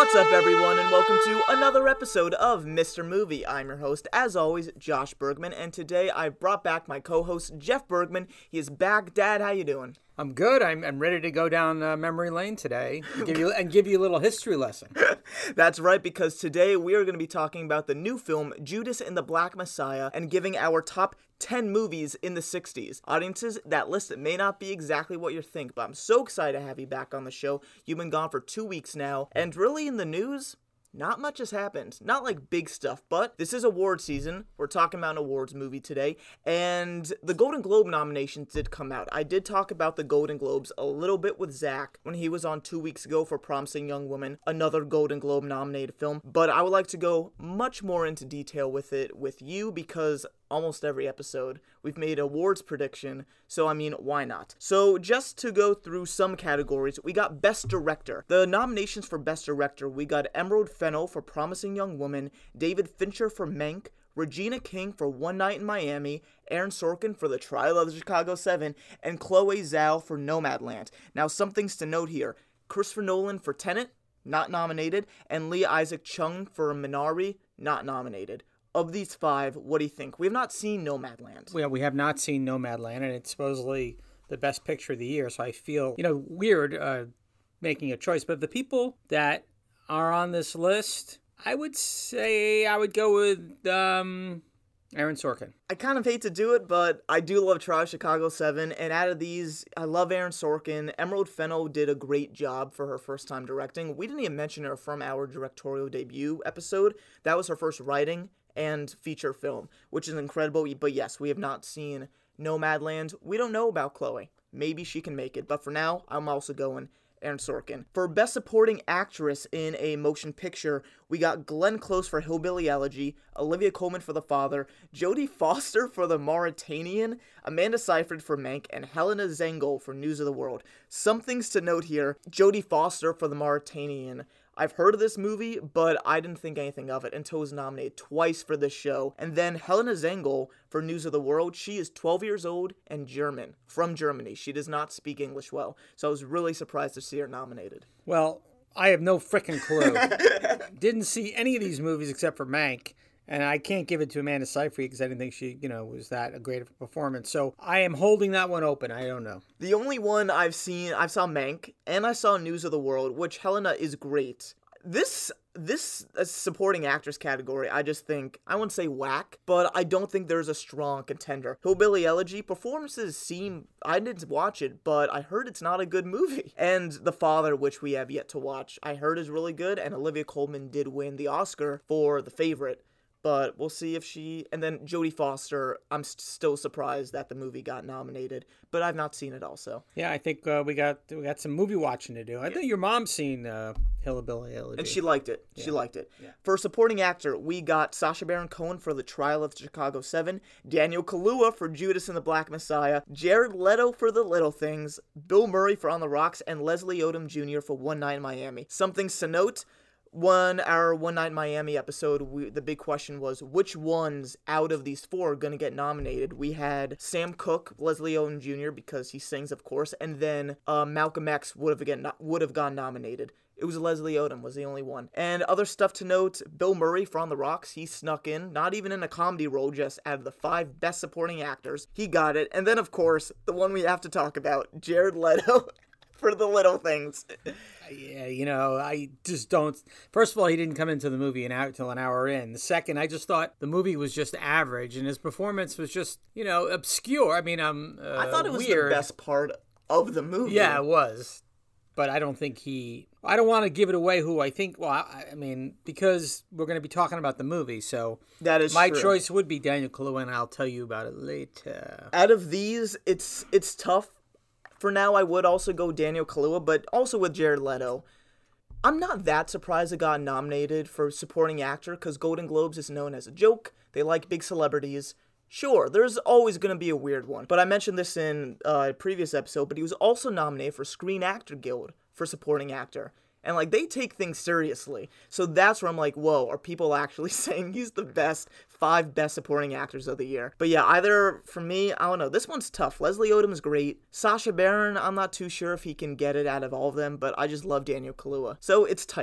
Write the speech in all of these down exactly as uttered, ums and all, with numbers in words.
What's up, everyone, and welcome to another episode of Mister Movie. I'm your host, as always, Josh Bergman, and today I brought back my co-host, Jeff Bergman. He is back. Dad, how you doing? I'm good. I'm, I'm ready to go down uh, memory lane today and give you and give you a little history lesson. That's right, because today we are going to be talking about the new film Judas and the Black Messiah and giving our top ten movies in the sixties. Audiences, that list may not be exactly what you think, but I'm so excited to have you back on the show. You've been gone for two weeks now, and really in the news, not much has happened. Not like big stuff, but this is award season. We're talking about an awards movie today, and the Golden Globe nominations did come out. I did talk about the Golden Globes a little bit with Zach when he was on two weeks ago for Promising Young Woman, another Golden Globe nominated film, but I would like to go much more into detail with it with you because almost every episode we've made awards prediction, so I mean, why not? So just to go through some categories, we got Best Director. The nominations for Best Director, we got Emerald Fennell for Promising Young Woman, David Fincher for Mank, Regina King for One Night in Miami, Aaron Sorkin for The Trial of the Chicago seven, and Chloe Zhao for Nomadland. Now, some things to note here. Christopher Nolan for Tenet, not nominated, and Lee Isaac Chung for Minari, not nominated. Of these five, what do you think? We have not seen Nomadland. Well, we have not seen Nomadland, and it's supposedly the best picture of the year, so I feel, you know, weird uh, making a choice. But the people that are on this list, I would say I would go with um, Aaron Sorkin. I kind of hate to do it, but I do love Trial of Chicago seven, and out of these, I love Aaron Sorkin. Emerald Fennell did a great job for her first time directing. We didn't even mention her from our directorial debut episode. That was her first writing and feature film, which is incredible. But yes, we have not seen Nomadland. We don't know about Chloe. Maybe she can make it, but for now, I'm also going Aaron Sorkin. For Best Supporting Actress in a Motion Picture, we got Glenn Close for Hillbilly Elegy, Olivia Colman for The Father, Jodie Foster for The Mauritanian, Amanda Seyfried for Mank, and Helena Zengel for News of the World. Some things to note here. Jodie Foster for The Mauritanian. I've heard of this movie, but I didn't think anything of it until it was nominated twice for this show. And then Helena Zengel for News of the World. She is twelve years old and German, from Germany. She does not speak English well, so I was really surprised to see her nominated. Well, I have no freaking clue. Didn't see any of these movies except for Mank. And I can't give it to Amanda Seyfried because I didn't think she, you know, was that a great of a performance. So I am holding that one open. I don't know. The only one I've seen, I saw Mank, and I saw News of the World, which Helena is great. This this uh, supporting actress category, I just think, I wouldn't say whack, but I don't think there's a strong contender. Hillbilly Elegy, performances seem, I didn't watch it, but I heard it's not a good movie. And The Father, which we have yet to watch, I heard is really good, and Olivia Colman did win the Oscar for The Favorite. But we'll see if she... And then Jodie Foster, I'm st- still surprised that the movie got nominated, but I've not seen it also. Yeah, I think uh, we got we got some movie watching to do. I yeah. think your mom's seen uh, Hillbilly Elegy. And she liked it. Yeah. She liked it. Yeah. For supporting actor, we got Sacha Baron Cohen for The Trial of Chicago seven, Daniel Kaluuya for Judas and the Black Messiah, Jared Leto for The Little Things, Bill Murray for On the Rocks, and Leslie Odom Junior for One Night in Miami. Some things to note... One, our One Night in Miami episode, we, the big question was, which ones out of these four are going to get nominated? We had Sam Cooke, Leslie Odom Junior, because he sings, of course, and then uh, Malcolm X would have again would have gone nominated. It was Leslie Odom was the only one. And other stuff to note, Bill Murray for On the Rocks, he snuck in, not even in a comedy role, just out of the five best supporting actors. He got it. And then, of course, the one we have to talk about, Jared Leto for The Little Things. Yeah, you know, I just don't... First of all, he didn't come into the movie an hour, until an hour in. The second, I just thought the movie was just average, and his performance was just, you know, obscure. I mean, um, uh, I thought it was weird. the best part of the movie. Yeah, it was. But I don't think he... I don't want to give it away who I think... Well, I, I mean, because we're going to be talking about the movie, so... That is my true. choice would be Daniel Kaluuya, and I'll tell you about it later. Out of these, it's it's tough. For now, I would also go Daniel Kaluuya, but also with Jared Leto. I'm not that surprised it got nominated for supporting actor, because Golden Globes is known as a joke. They like big celebrities. Sure, there's always going to be a weird one. But I mentioned this in uh, a previous episode, but he was also nominated for Screen Actor Guild for supporting actor. And, like, they take things seriously. So that's where I'm like, whoa, are people actually saying he's the best, five best supporting actors of the year? But yeah, either, for me, I don't know. This one's tough. Leslie Odom is great. Sacha Baron, I'm not too sure if he can get it out of all of them, but I just love Daniel Kaluuya. So it's tight.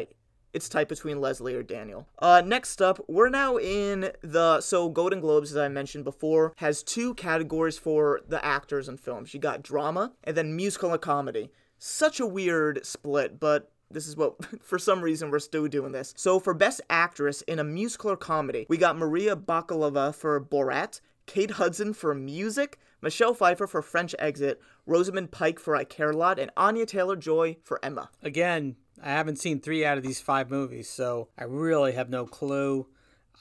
it's tight between Leslie or Daniel. Uh, next up, we're now in the, so Golden Globes, as I mentioned before, has two categories for the actors in films. You got drama, and then musical and comedy. Such a weird split, but this is what, for some reason, we're still doing this. So for Best Actress in a Musical or Comedy, we got Maria Bakalova for Borat, Kate Hudson for Music, Michelle Pfeiffer for French Exit, Rosamund Pike for I Care a Lot, and Anya Taylor-Joy for Emma. Again, I haven't seen three out of these five movies, so I really have no clue.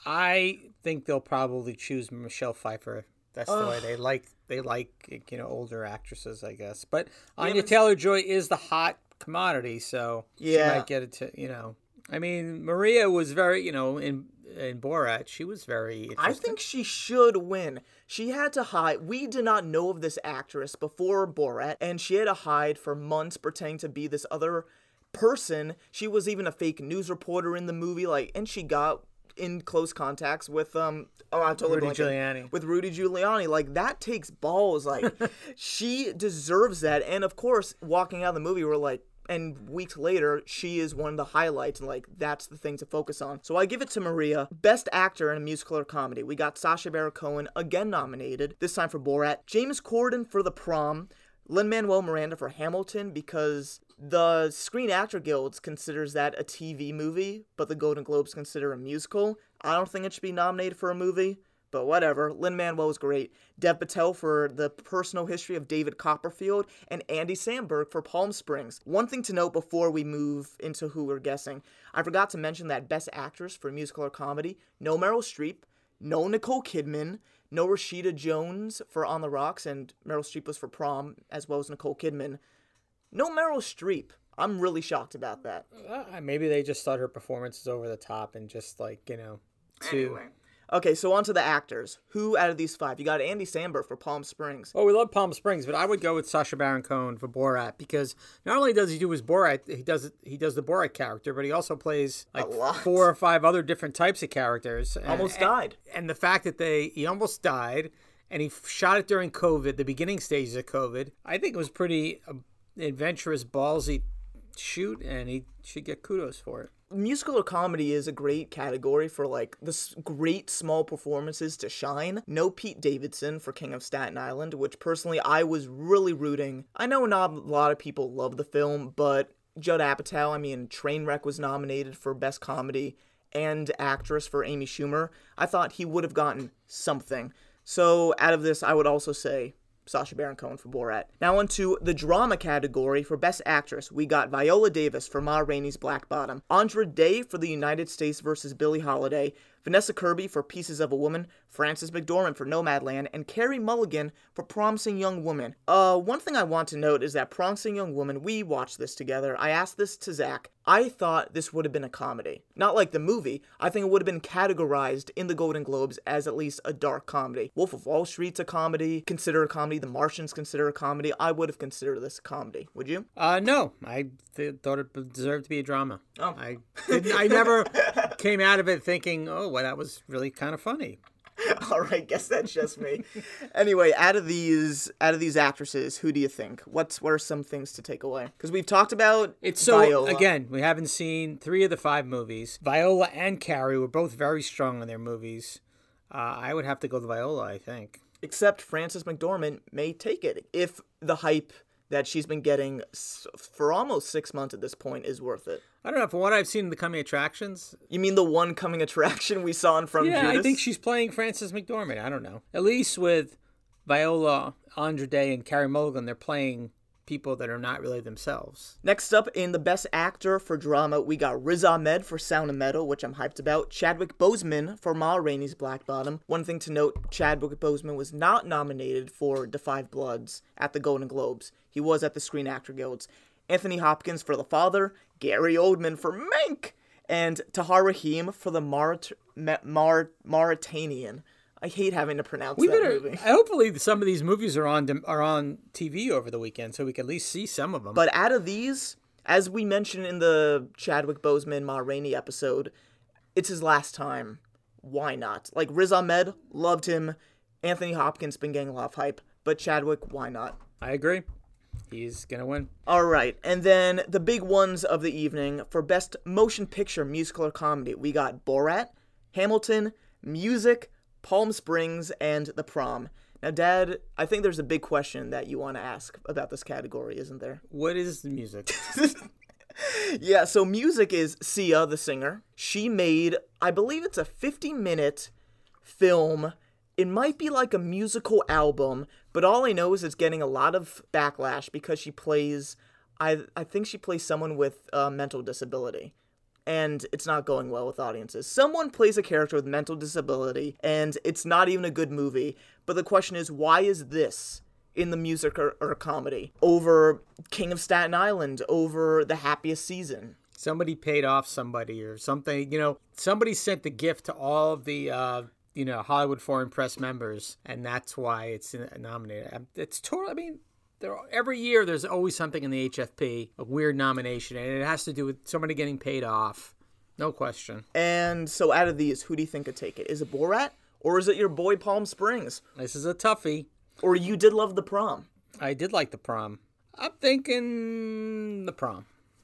I think they'll probably choose Michelle Pfeiffer. That's the way they like, they like, you know, older actresses, I guess. But Anya yeah, Taylor-Joy is the hot commodity, so yeah. she might get it to, you know. I mean, Maria was very, you know, in in Borat, she was very interesting. I think she should win. She had to hide. We did not know of this actress before Borat, and she had to hide for months pretending to be this other person. She was even a fake news reporter in the movie, like, and she got in close contacts with um oh I'm totally Rudy blanking. Giuliani. With Rudy Giuliani. Like, that takes balls. Like, she deserves that. And of course, walking out of the movie, we're like, and weeks later, she is one of the highlights, and, like, that's the thing to focus on. So I give it to Maria. Best Actor in a Musical or Comedy. We got Sacha Baron Cohen, again nominated, this time for Borat. James Corden for The Prom. Lin-Manuel Miranda for Hamilton, because the Screen Actor Guild considers that a T V movie, but the Golden Globes consider a musical. I don't think it should be nominated for a movie, but whatever. Lin-Manuel was great. Dev Patel for The Personal History of David Copperfield, and Andy Samberg for Palm Springs. One thing to note before we move into who we're guessing, I forgot to mention that Best Actress for Musical or Comedy, no Meryl Streep, no Nicole Kidman, no Rashida Jones for On the Rocks, and Meryl Streep was for Prom, as well as Nicole Kidman. No Meryl Streep. I'm really shocked about that. Uh, maybe they just thought her performance was over the top and just, like, you know, too... Anyway. Okay, so on to the actors. Who out of these five? You got Andy Samberg for Palm Springs. Oh, we love Palm Springs, but I would go with Sacha Baron Cohen for Borat, because not only does he do his Borat, he does he does the Borat character, but he also plays like four or five other different types of characters. And, almost died. And, and the fact that they he almost died, and he shot it during COVID, the beginning stages of COVID. I think it was pretty uh, adventurous, ballsy shoot, and he should get kudos for it. Musical or comedy is a great category for, like, the s- great small performances to shine. No Pete Davidson for King of Staten Island, which personally I was really rooting. I know not a lot of people love the film, but Judd Apatow, I mean, Trainwreck was nominated for Best Comedy and Actress for Amy Schumer. I thought he would have gotten something. So out of this, I would also say Sacha Baron Cohen for Borat. Now onto the drama category for Best Actress. We got Viola Davis for Ma Rainey's Black Bottom, Andra Day for The United States versus Billie Holiday, Vanessa Kirby for Pieces of a Woman, Frances McDormand for Nomadland, and Carey Mulligan for Promising Young Woman. Uh, one thing I want to note is that Promising Young Woman, we watched this together. I asked this to Zach. I thought this would have been a comedy. Not like the movie. I think it would have been categorized in the Golden Globes as at least a dark comedy. Wolf of Wall Street's a comedy. Consider a comedy. The Martians consider a comedy. I would have considered this a comedy. Would you? Uh, no. I th- thought it deserved to be a drama. Oh. I didn't, I never came out of it thinking, oh, well, that was really kind of funny. All right, guess that's just me. Anyway, out of these out of these actresses, who do you think? What's what are some things to take away? Because we've talked about it's so Viola. Again, we haven't seen three of the five movies. Viola and Carey were both very strong in their movies. Uh, I would have to go with Viola, I think. Except Frances McDormand may take it if the hype that she's been getting for almost six months at this point is worth it. I don't know. From what I've seen in the coming attractions... You mean the one coming attraction we saw in From yeah, Judas? I think she's playing Frances McDormand. I don't know. At least with Viola, Andra Day, and Carey Mulligan, they're playing people that are not really themselves. Next up, in the Best Actor for Drama, we got Riz Ahmed for Sound of Metal, which I'm hyped about. Chadwick Boseman for Ma Rainey's Black Bottom. One thing to note, Chadwick Boseman was not nominated for Da Five Bloods at the Golden Globes. He was at the Screen Actor Guilds. Anthony Hopkins for The Father. Gary Oldman for Mank. And Tahar Rahim for The Maurit- Ma- Mar- Mauritanian. I hate having to pronounce we that better, movie. Hopefully some of these movies are on are on T V over the weekend, so we can at least see some of them. But out of these, as we mentioned in the Chadwick Boseman Ma Rainey episode, it's his last time. Why not? Like, Riz Ahmed, loved him. Anthony Hopkins been getting a lot of hype. But Chadwick, why not? I agree. He's going to win. All right, and then the big ones of the evening for Best Motion Picture, Musical or Comedy. We got Borat, Hamilton, Music, Palm Springs, and The Prom. Now, Dad, I think there's a big question that you want to ask about this category, isn't there? What is the music? Yeah, so Music is Sia, the singer. She made, I believe it's a fifty-minute film. It might be like a musical album, but all I know is it's getting a lot of backlash because she plays, I I think she plays someone with a mental disability. And it's not going well with audiences. Someone plays a character with mental disability, and it's not even a good movie. But the question is, why is this in the music or, or comedy over King of Staten Island, over The Happiest Season? Somebody paid off somebody or something. You know, somebody sent the gift to all of the, uh, you know, Hollywood Foreign Press members, and that's why it's nominated. It's totally, I mean, there are, every year there's always something in the H F P, a weird nomination, and it has to do with somebody getting paid off. No question. And so out of these, who do you think could take it? Is it Borat, or is it your boy Palm Springs? This is a toughie. Or you did love The Prom? I did like The Prom. I'm thinking The Prom.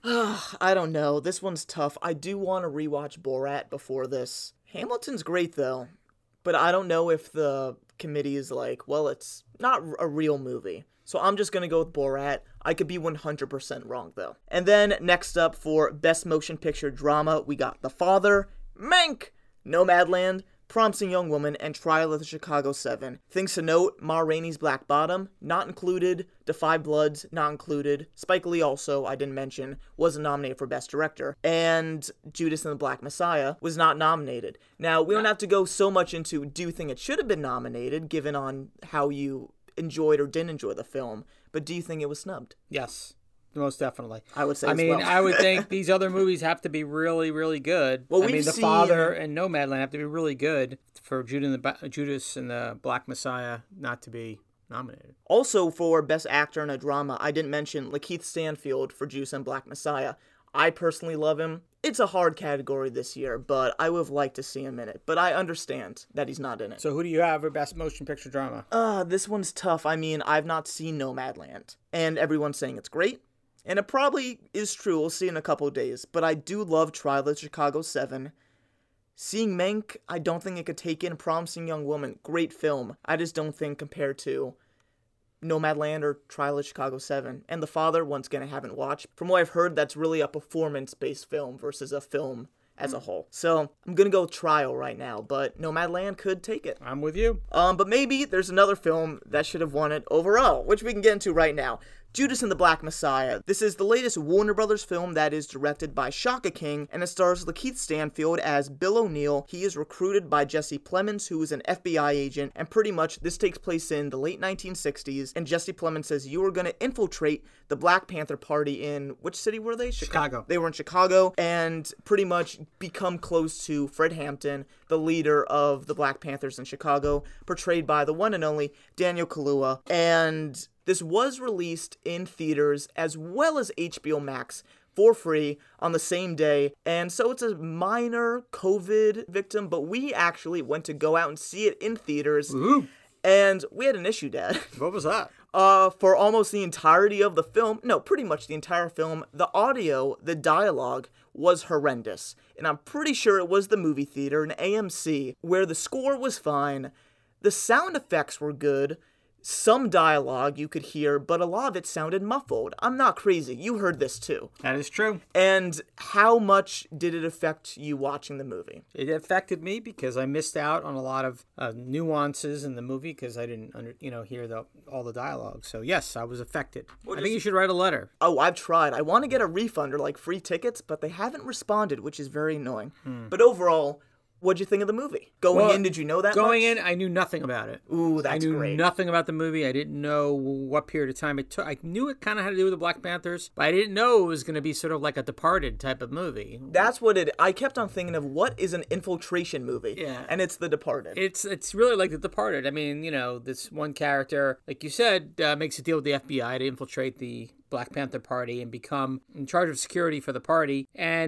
I don't know. This one's tough. I do want to rewatch Borat before this. Hamilton's great, though. But I don't know if the committee is like, well, it's not a real movie. So I'm just going to go with Borat. I could be one hundred percent wrong, though. And then next up for Best Motion Picture Drama, we got The Father, Mank, Nomadland, Promising Young Woman, and Trial of the Chicago seven. Things to note, Ma Rainey's Black Bottom, not included. Da Five Bloods, not included. Spike Lee also, I didn't mention, wasn't nominated for Best Director. And Judas and the Black Messiah was not nominated. Now, we don't have to go so much into do you think it should have been nominated, given on how you enjoyed or didn't enjoy the film, but do you think it was snubbed? Yes. Most definitely. I would say I as mean, well. I would think these other movies have to be really, really good. Well, I we've mean, The seen... Father and Nomadland have to be really good for Judas and, the ba- Judas and the Black Messiah not to be nominated. Also, for Best Actor in a Drama, I didn't mention Lakeith Stanfield for Judas and Black Messiah. I personally love him. It's a hard category this year, but I would have liked to see him in it. But I understand that he's not in it. So who do you have for Best Motion Picture Drama? Uh, this one's tough. I mean, I've not seen Nomadland, and everyone's saying it's great. And it probably is true. We'll see in a couple of days. But I do love Trial of the Chicago seven. Seeing Mank, I don't think it could take in Promising Young Woman. Great film. I just don't think compared to Nomadland or Trial of Chicago seven. And The Father, once again, I haven't watched. From what I've heard, that's really a performance-based film versus a film as a whole. So I'm going to go with Trial right now, but Nomadland could take it. I'm with you. Um, but maybe there's another film that should have won it overall, which we can get into right now. Judas and the Black Messiah. This is the latest Warner Brothers film that is directed by Shaka King, and it stars Lakeith Stanfield as Bill O'Neill. He is recruited by Jesse Plemons, who is an F B I agent, and pretty much this takes place in the late nineteen sixties, and Jesse Plemons says, you are going to infiltrate the Black Panther Party in, which city were they? Chicago. They were in Chicago, and pretty much become close to Fred Hampton, the leader of the Black Panthers in Chicago, portrayed by the one and only Daniel Kaluuya, and this was released in theaters as well as H B O Max for free on the same day, and so it's a minor COVID victim, but we actually went to go out and see it in theaters, Ooh. and we had an issue, Dad. What was that? Uh, for almost the entirety of the film, no, pretty much the entire film, the audio, the dialogue was horrendous, and I'm pretty sure it was the movie theater, an A M C, where the score was fine, the sound effects were good, some dialogue you could hear, but a lot of it sounded muffled. I'm not crazy. You heard this too. That is true. And how much did it affect you watching the movie? It affected me because I missed out on a lot of uh, nuances in the movie because I didn't, under, you know, hear the all the dialogue. So yes, I was affected. Well, I think you should write a letter. Oh, I've tried. I want to get a refund or like free tickets, but they haven't responded, which is very annoying. Hmm. But overall, what'd you think of the movie? Going well, in, did you know that Going much? in, I knew nothing about it. Ooh, that's I knew great. nothing about the movie. I didn't know what period of time it took. I knew it kind of had to do with the Black Panthers, but I didn't know it was going to be sort of like a Departed type of movie. That's what it... I kept on thinking of what is an infiltration movie? Yeah. And it's The Departed. It's it's really like The Departed. I mean, you know, this one character, like you said, uh, makes a deal with the F B I to infiltrate the Black Panther Party and become in charge of security for the party. And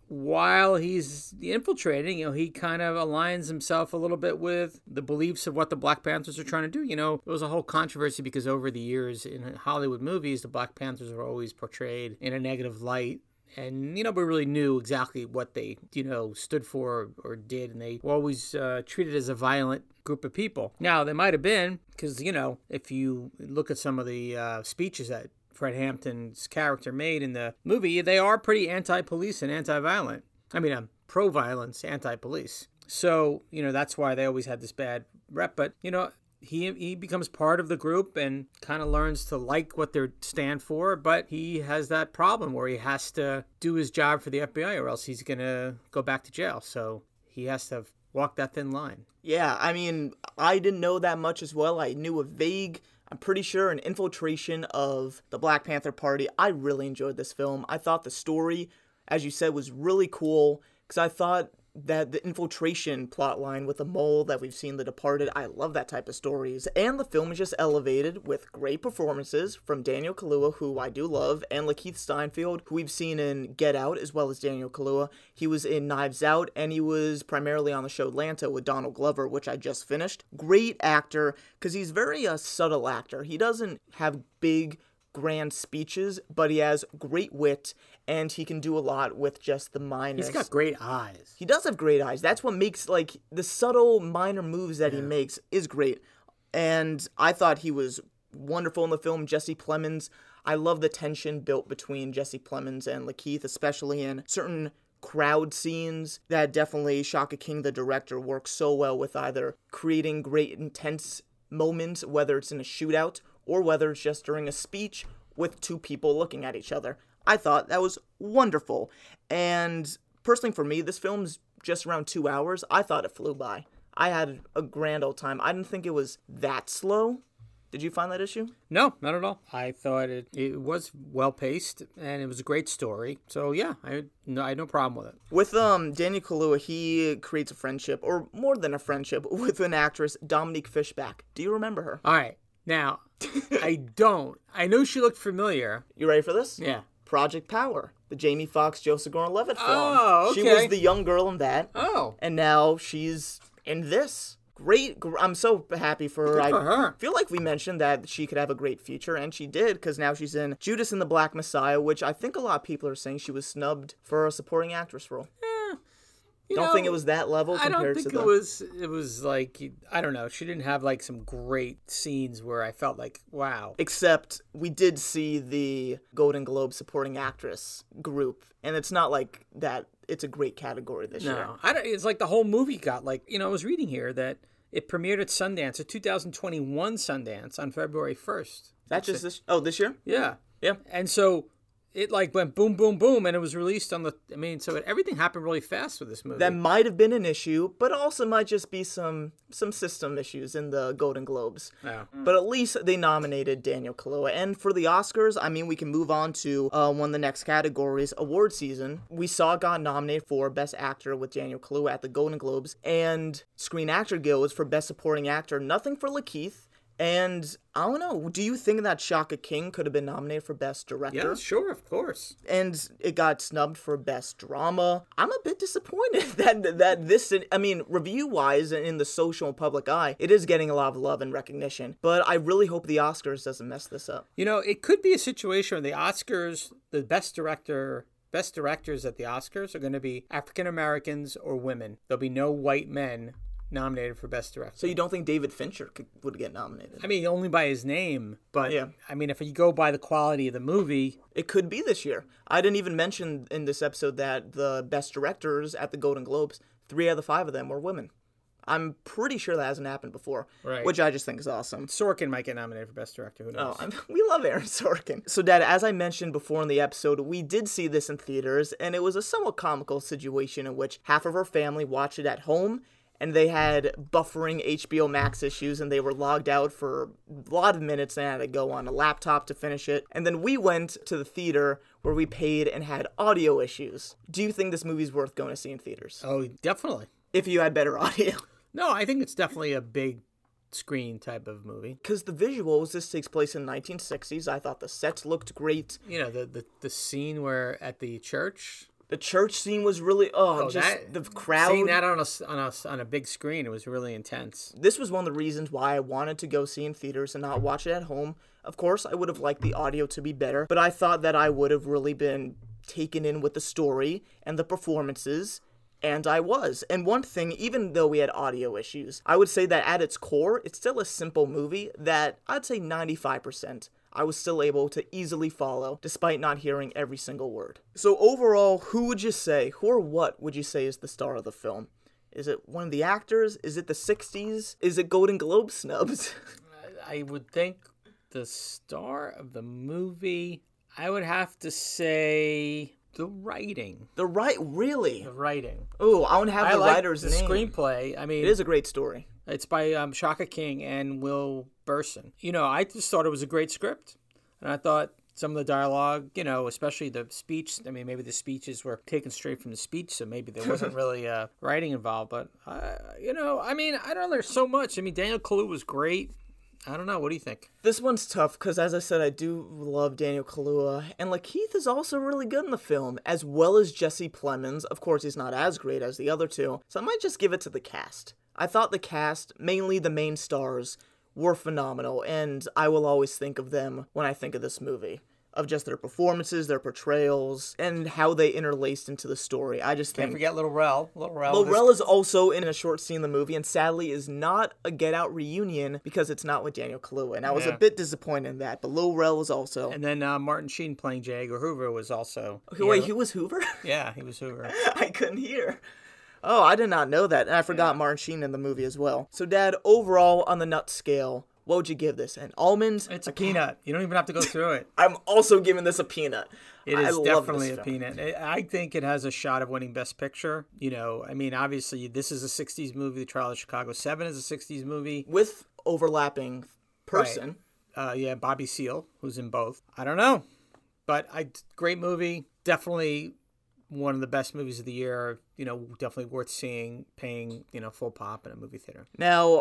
while he's infiltrating, you know, he kind of aligns himself a little bit with the beliefs of what the Black Panthers are trying to do. You know, there was a whole controversy because over the years in Hollywood movies, the Black Panthers were always portrayed in a negative light. And, you know, we really knew exactly what they, you know, stood for or did. And they were always uh, treated as a violent group of people. Now, they might have been, because, you know, if you look at some of the uh, speeches that Fred Hampton's character made in the movie, they are pretty anti-police and anti-violent. I mean, um, pro-violence, anti-police. So, you know, that's why they always had this bad rep. But, you know, he he becomes part of the group and kind of learns to like what they stand for. But he has that problem where he has to do his job for the F B I or else he's going to go back to jail. So he has to walk that thin line. Yeah, I mean, I didn't know that much as well. I knew a vague... I'm pretty sure an infiltration of the Black Panther Party. I really enjoyed this film. I thought the story, as you said, was really cool because I thought that the infiltration plot line with the mole that we've seen in The Departed, I love that type of stories. And the film is just elevated with great performances from Daniel Kaluuya, who I do love, and Lakeith Stanfield, who we've seen in Get Out, as well as Daniel Kaluuya. He was in Knives Out, and he was primarily on the show Atlanta with Donald Glover, which I just finished. Great actor, because he's very a subtle actor. He doesn't have big, grand speeches, but he has great wit, and he can do a lot with just the minor. He's got great eyes. He does have great eyes. That's what makes, like, the subtle minor moves that yeah. he makes is great. And I thought he was wonderful in the film. Jesse Plemons, I love the tension built between Jesse Plemons and Lakeith, especially in certain crowd scenes that definitely Shaka King, the director, works so well with, either creating great intense moments, whether it's in a shootout or whether it's just during a speech with two people looking at each other. I thought that was wonderful. And personally for me, this film's just around two hours. I thought it flew by. I had a grand old time. I didn't think it was that slow. Did you find that issue? No, not at all. I thought it, it was well-paced, and it was a great story. So, yeah, I, no, I had no problem with it. With um Daniel Kaluuya, he creates a friendship, or more than a friendship, with an actress, Dominique Fishback. Do you remember her? All right. Now, I don't. I know she looked familiar. You ready for this? Yeah. Project Power, the Jamie Foxx, Joseph Gordon-Levitt film. Oh, okay. She was the young girl in that. Oh. And now she's in this. Great. Gr- I'm so happy for her. Good for her. I feel like we mentioned that she could have a great future, and she did, because now she's in Judas and the Black Messiah, which I think a lot of people are saying she was snubbed for a supporting actress role. Eh, you don't know, think it was that level compared I don't think to the... it was, it was like, I don't know, she didn't have like some great scenes where I felt like, wow. Except we did see the Golden Globe supporting actress group, and it's not like that. It's a great category this no, year. I don't, it's like the whole movie got like, you know, I was reading here that it premiered at Sundance, at two thousand twenty-one Sundance on February first. That just this, oh, this year? Yeah. Yeah. And so it like went boom, boom, boom, and it was released on the, I mean, so it, everything happened really fast with this movie. That might have been an issue, but also might just be some some system issues in the Golden Globes. Yeah. But at least they nominated Daniel Kaluuya. And for the Oscars, I mean, we can move on to uh, one of the next categories, award season. We saw it got nominated for Best Actor with Daniel Kaluuya at the Golden Globes, and Screen Actor Guild was for Best Supporting Actor. Nothing for Lakeith. And I don't know, do you think that Shaka King could have been nominated for Best Director? Yeah, sure, of course. And it got snubbed for Best Drama. I'm a bit disappointed that that this, I mean, review-wise and in the social and public eye, it is getting a lot of love and recognition. But I really hope the Oscars doesn't mess this up. You know, it could be a situation where the Oscars, the Best Director... Best directors at the Oscars are going to be African Americans or women. There'll be no white men nominated for Best Director. So you don't think David Fincher could, would get nominated? I mean, only by his name. But, yeah. I mean, if you go by the quality of the movie... It could be this year. I didn't even mention in this episode that the Best Directors at the Golden Globes, three out of the five of them were women. I'm pretty sure that hasn't happened before, right. Which I just think is awesome. Sorkin might get nominated for Best Director. Who knows? Oh, I'm, we love Aaron Sorkin. So, Dad, as I mentioned before in the episode, we did see this in theaters, and it was a somewhat comical situation in which half of our family watched it at home, and they had buffering H B O Max issues, and they were logged out for a lot of minutes and had to go on a laptop to finish it. And then we went to the theater where we paid and had audio issues. Do you think this movie's worth going to see in theaters? Oh, definitely. If you had better audio. No, I think it's definitely a big screen type of movie. Because the visuals, this takes place in nineteen sixties. I thought the sets looked great. You know, the, the, the scene where at the church, The church scene was really, oh, Oh, just that- the crowd. Seeing that on a, s- on, a, s- on a big screen, it was really intense. This was one of the reasons why I wanted to go see in theaters and not watch it at home. Of course, I would have liked the audio to be better, but I thought that I would have really been taken in with the story and the performances, and I was. And one thing, even though we had audio issues, I would say that at its core, it's still a simple movie that I'd say ninety-five percent I was still able to easily follow, despite not hearing every single word. So overall, who would you say, who or what would you say is the star of the film? Is it one of the actors? Is it the sixties? Is it Golden Globe snubs? I would think the star of the movie, I would have to say the writing. The right, really? The writing. Oh, I don't have I the like writer's the name. screenplay. I mean, It is a great story. it's by um, Shaka King and Will Burson. You know, I just thought it was a great script. And I thought some of the dialogue, you know, especially the speech, I mean, maybe the speeches were taken straight from the speech, so maybe there wasn't really uh, writing involved. But, uh, you know, I mean, I don't know, there's so much. I mean, Daniel Kaluuya was great. I don't know. What do you think? This one's tough because, as I said, I do love Daniel Kaluuya, and Lakeith is also really good in the film, as well as Jesse Plemons. Of course, he's not as great as the other two, so I might just give it to the cast. I thought the cast, mainly the main stars, were phenomenal, and I will always think of them when I think of this movie. Of just their performances, their portrayals, and how they interlaced into the story. I just Can't think forget Little Rel. Little Rel. Lorel is also in a short scene in the movie, and sadly is not a Get Out reunion because it's not with Daniel Kaluuya, and I was Yeah. a bit disappointed in that. But Lorel was also. And then uh, Martin Sheen playing J. Edgar Hoover was also. Okay, wait, he was Hoover? Yeah, he was Hoover. I couldn't hear. Oh, I did not know that, and I forgot Martin Sheen in the movie as well. So, Dad, overall on the nut scale, what would you give this? An almond? It's a peanut. You don't even have to go through it. I'm also giving this a peanut. It I is love definitely this a film. peanut. I I think it has a shot of winning Best Picture. You know, I mean, obviously, this is a sixties movie. The Trial of Chicago seven is a sixties movie. With overlapping person. Uh, yeah, Bobby Seale, who's in both. I don't know. But I great movie. Definitely one of the best movies of the year. You know, definitely worth seeing, paying, you know, full pop in a movie theater. Now,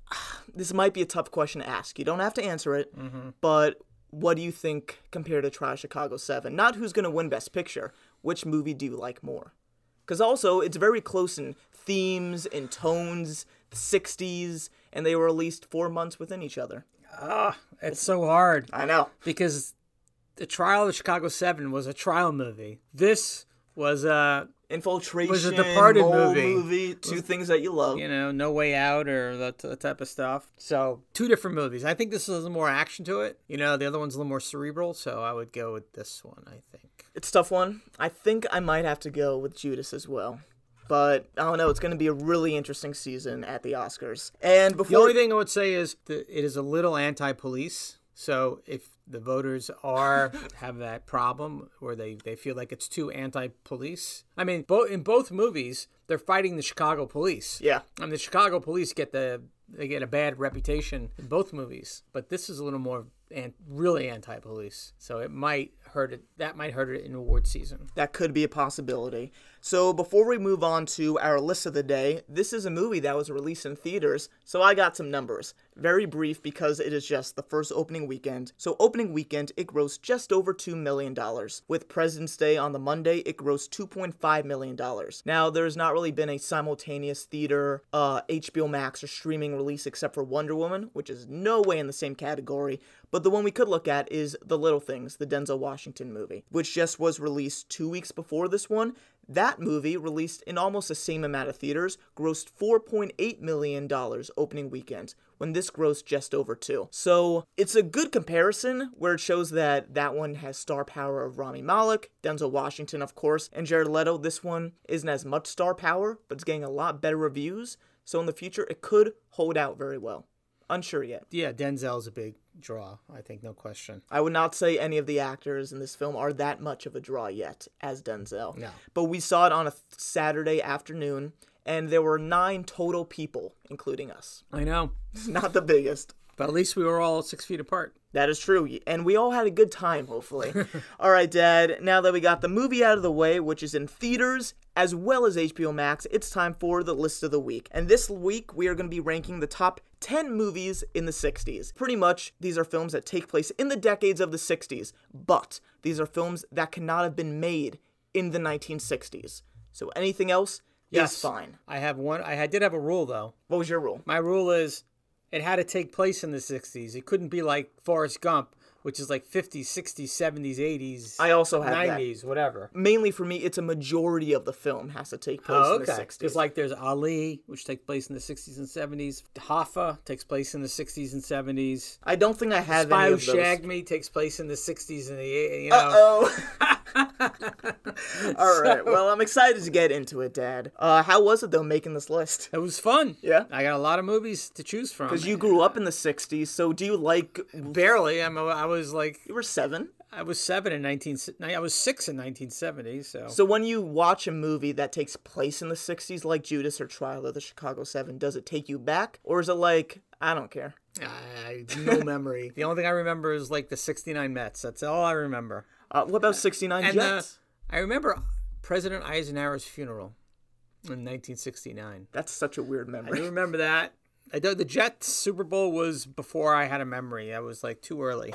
this might be a tough question to ask. You don't have to answer it, Mm-hmm. but what do you think compared to Trial of Chicago seven? Not who's going to win Best Picture. Which movie do you like more? Because also, it's very close in themes and tones, the sixties, and they were released four months within each other. Ah, it's so hard I know. because the Trial of Chicago seven was a trial movie. This was a Infiltration, Was a Departed mole movie. two things that you love. you know, No Way Out or that, that type of stuff. So, two different movies. I think this has a little more action to it. You know, the other one's a little more cerebral, so I would go with this one, I think. It's a tough one. I think I might have to go with Judas as well. But I don't know. It's going to be a really interesting season at the Oscars. And before The only thing I would say is that it is a little anti-police. So if the voters are have that problem where they, they feel like it's too anti-police. I mean, bo- in both movies, they're fighting the Chicago police. yeah, And the Chicago police get the they get a bad reputation in both movies, but this is a little more and really anti-police, so it might hurt it. That might hurt it in award season. that could be a possibility. So before we move on to our list of the day, this is a movie that was released in theaters, so I got some numbers. Very brief because it is just the first opening weekend. So opening weekend, it grossed just over two million dollars. With President's Day on the Monday, it grossed two point five million dollars. Now, there's not really been a simultaneous theater, uh, H B O Max, or streaming release except for Wonder Woman, which is no way in the same category. But the one we could look at is The Little Things, the Denzel Washington movie, which just was released two weeks before this one. That movie, released in almost the same amount of theaters, grossed four point eight million dollars opening weekend, when this grossed just over two. So it's a good comparison where it shows that that one has star power of Rami Malek, Denzel Washington, of course, and Jared Leto. This one isn't as much star power, but it's getting a lot better reviews. So in the future, it could hold out very well. Unsure yet. Yeah, Denzel's a big draw, I think, no question. I would not say any of the actors in this film are that much of a draw yet as Denzel. No. But we saw it on a Saturday afternoon, and there were nine total people, including us. I know, Not the biggest. but at least we were all six feet apart. That is true, and we all had a good time, hopefully. All right, Dad, now that we got the movie out of the way, which is in theaters as well as H B O Max, it's time for the list of the week. And this week, we are going to be ranking the top ten movies in the sixties. Pretty much, these are films that take place in the decades of the sixties, but these are films that cannot have been made in the nineteen sixties. So anything else Yes. is fine. I have one. I did have a rule, though. What was your rule? My rule is it had to take place in the sixties. It couldn't be like Forrest Gump, which is like fifties, sixties, seventies, eighties, I also have that. nineties, whatever. Mainly for me, it's a majority of the film has to take place Oh, in the okay. sixties. Because like there's Ali, which takes place in the sixties and seventies. Hoffa takes place in the sixties and seventies. I don't think I have Spy any Who of those. Shagged Me takes place in the sixties and the, you know. Uh-oh. All right. Well, I'm excited to get into it, Dad. Uh, how was it, though, making this list? It was fun. Yeah? I got a lot of movies to choose from. Because you grew up in the sixties, so do you like... Barely. I'm a, I was like, You were seven? I was seven in nineteen. I was six in nineteen seventy. So. So when you watch a movie that takes place in the sixties, like Judas or Trial of the Chicago Seven, does it take you back? Or is it like, I don't care? I no memory. The only thing I remember is like the sixty-nine Mets. That's all I remember. Uh, what about sixty-nine And uh, Jets? I remember President Eisenhower's funeral in nineteen sixty-nine. That's such a weird I memory. do remember that. I do, the Jets Super Bowl was before I had a memory. I was like too early.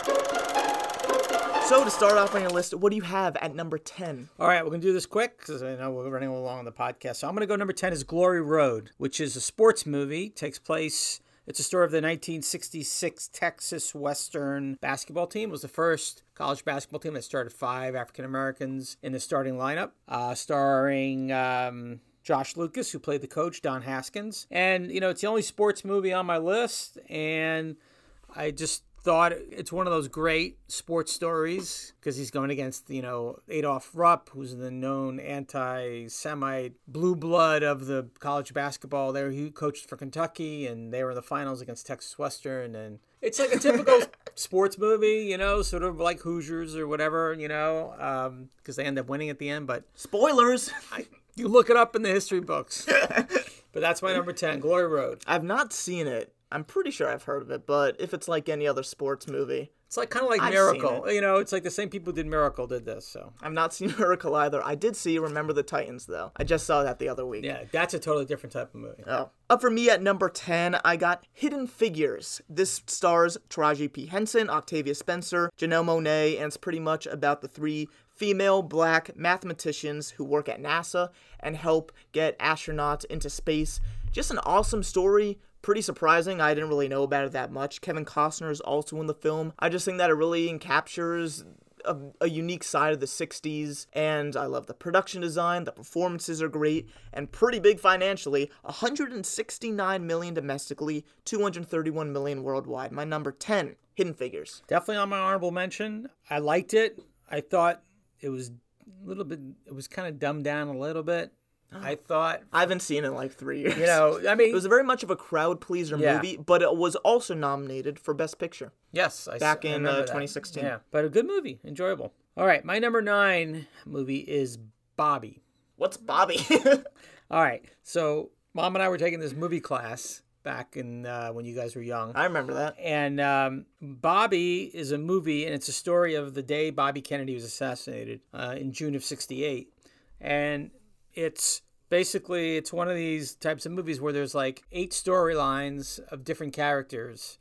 So to start off on your list, what do you have at number ten? All right, we're going to do this quick because I know we're running along on the podcast. So I'm going to go number ten is Glory Road, which is a sports movie. Takes place, it's a story of the nineteen sixty-six Texas Western basketball team. It was the first college basketball team that started five African Americans in the starting lineup, uh, starring um, Josh Lucas, who played the coach, Don Haskins. And, you know, it's the only sports movie on my list, and I just thought it's one of those great sports stories because he's going against, you know, Adolph Rupp, who's the known anti-Semite blue blood of the college basketball. There, he coached for Kentucky, and they were in the finals against Texas Western. And it's like a typical sports movie, you know, sort of like Hoosiers or whatever, you know, because um, they end up winning at the end. But Spoilers! I, you look it up in the history books. But that's my number ten, Glory Road. I've not seen it. I'm pretty sure I've heard of it, but if it's like any other sports movie, It's like kind of like I've Miracle. seen You know, it's like the same people who did Miracle did this. So I've not seen Miracle either. I did see Remember the Titans, though. I just saw that the other week. yeah, that's a totally different type of movie. Oh. Up for me at number ten, I got Hidden Figures. This stars Taraji P. Henson, Octavia Spencer, Janelle Monáe, and it's pretty much about the three female black mathematicians who work at NASA and help get astronauts into space. Just an awesome story. Pretty surprising. I didn't really know about it that much. Kevin Costner is also in the film. I just think that it really captures a, a unique side of the sixties, and I love the production design. The performances are great and pretty big financially. one hundred sixty-nine million dollars domestically, two hundred thirty-one million dollars worldwide. My number ten, Hidden Figures. Definitely on my honorable mention. I liked it. I thought it was a little bit, it was kind of dumbed down a little bit. I thought, I haven't seen it in like three years. you know, I mean, It was very much of a crowd pleaser Yeah. movie, but it was also nominated for Best Picture. yes, I, Back I in, remember uh, that. twenty sixteen. Yeah, but a good movie, enjoyable. All right, my number nine movie is Bobby. What's Bobby? All right, so Mom and I were taking this movie class back in uh, when you guys were young. I remember that. And um, Bobby is a movie, and it's a story of the day Bobby Kennedy was assassinated uh, in June of sixty-eight. And it's basically, it's one of these types of movies where there's like eight storylines of different characters,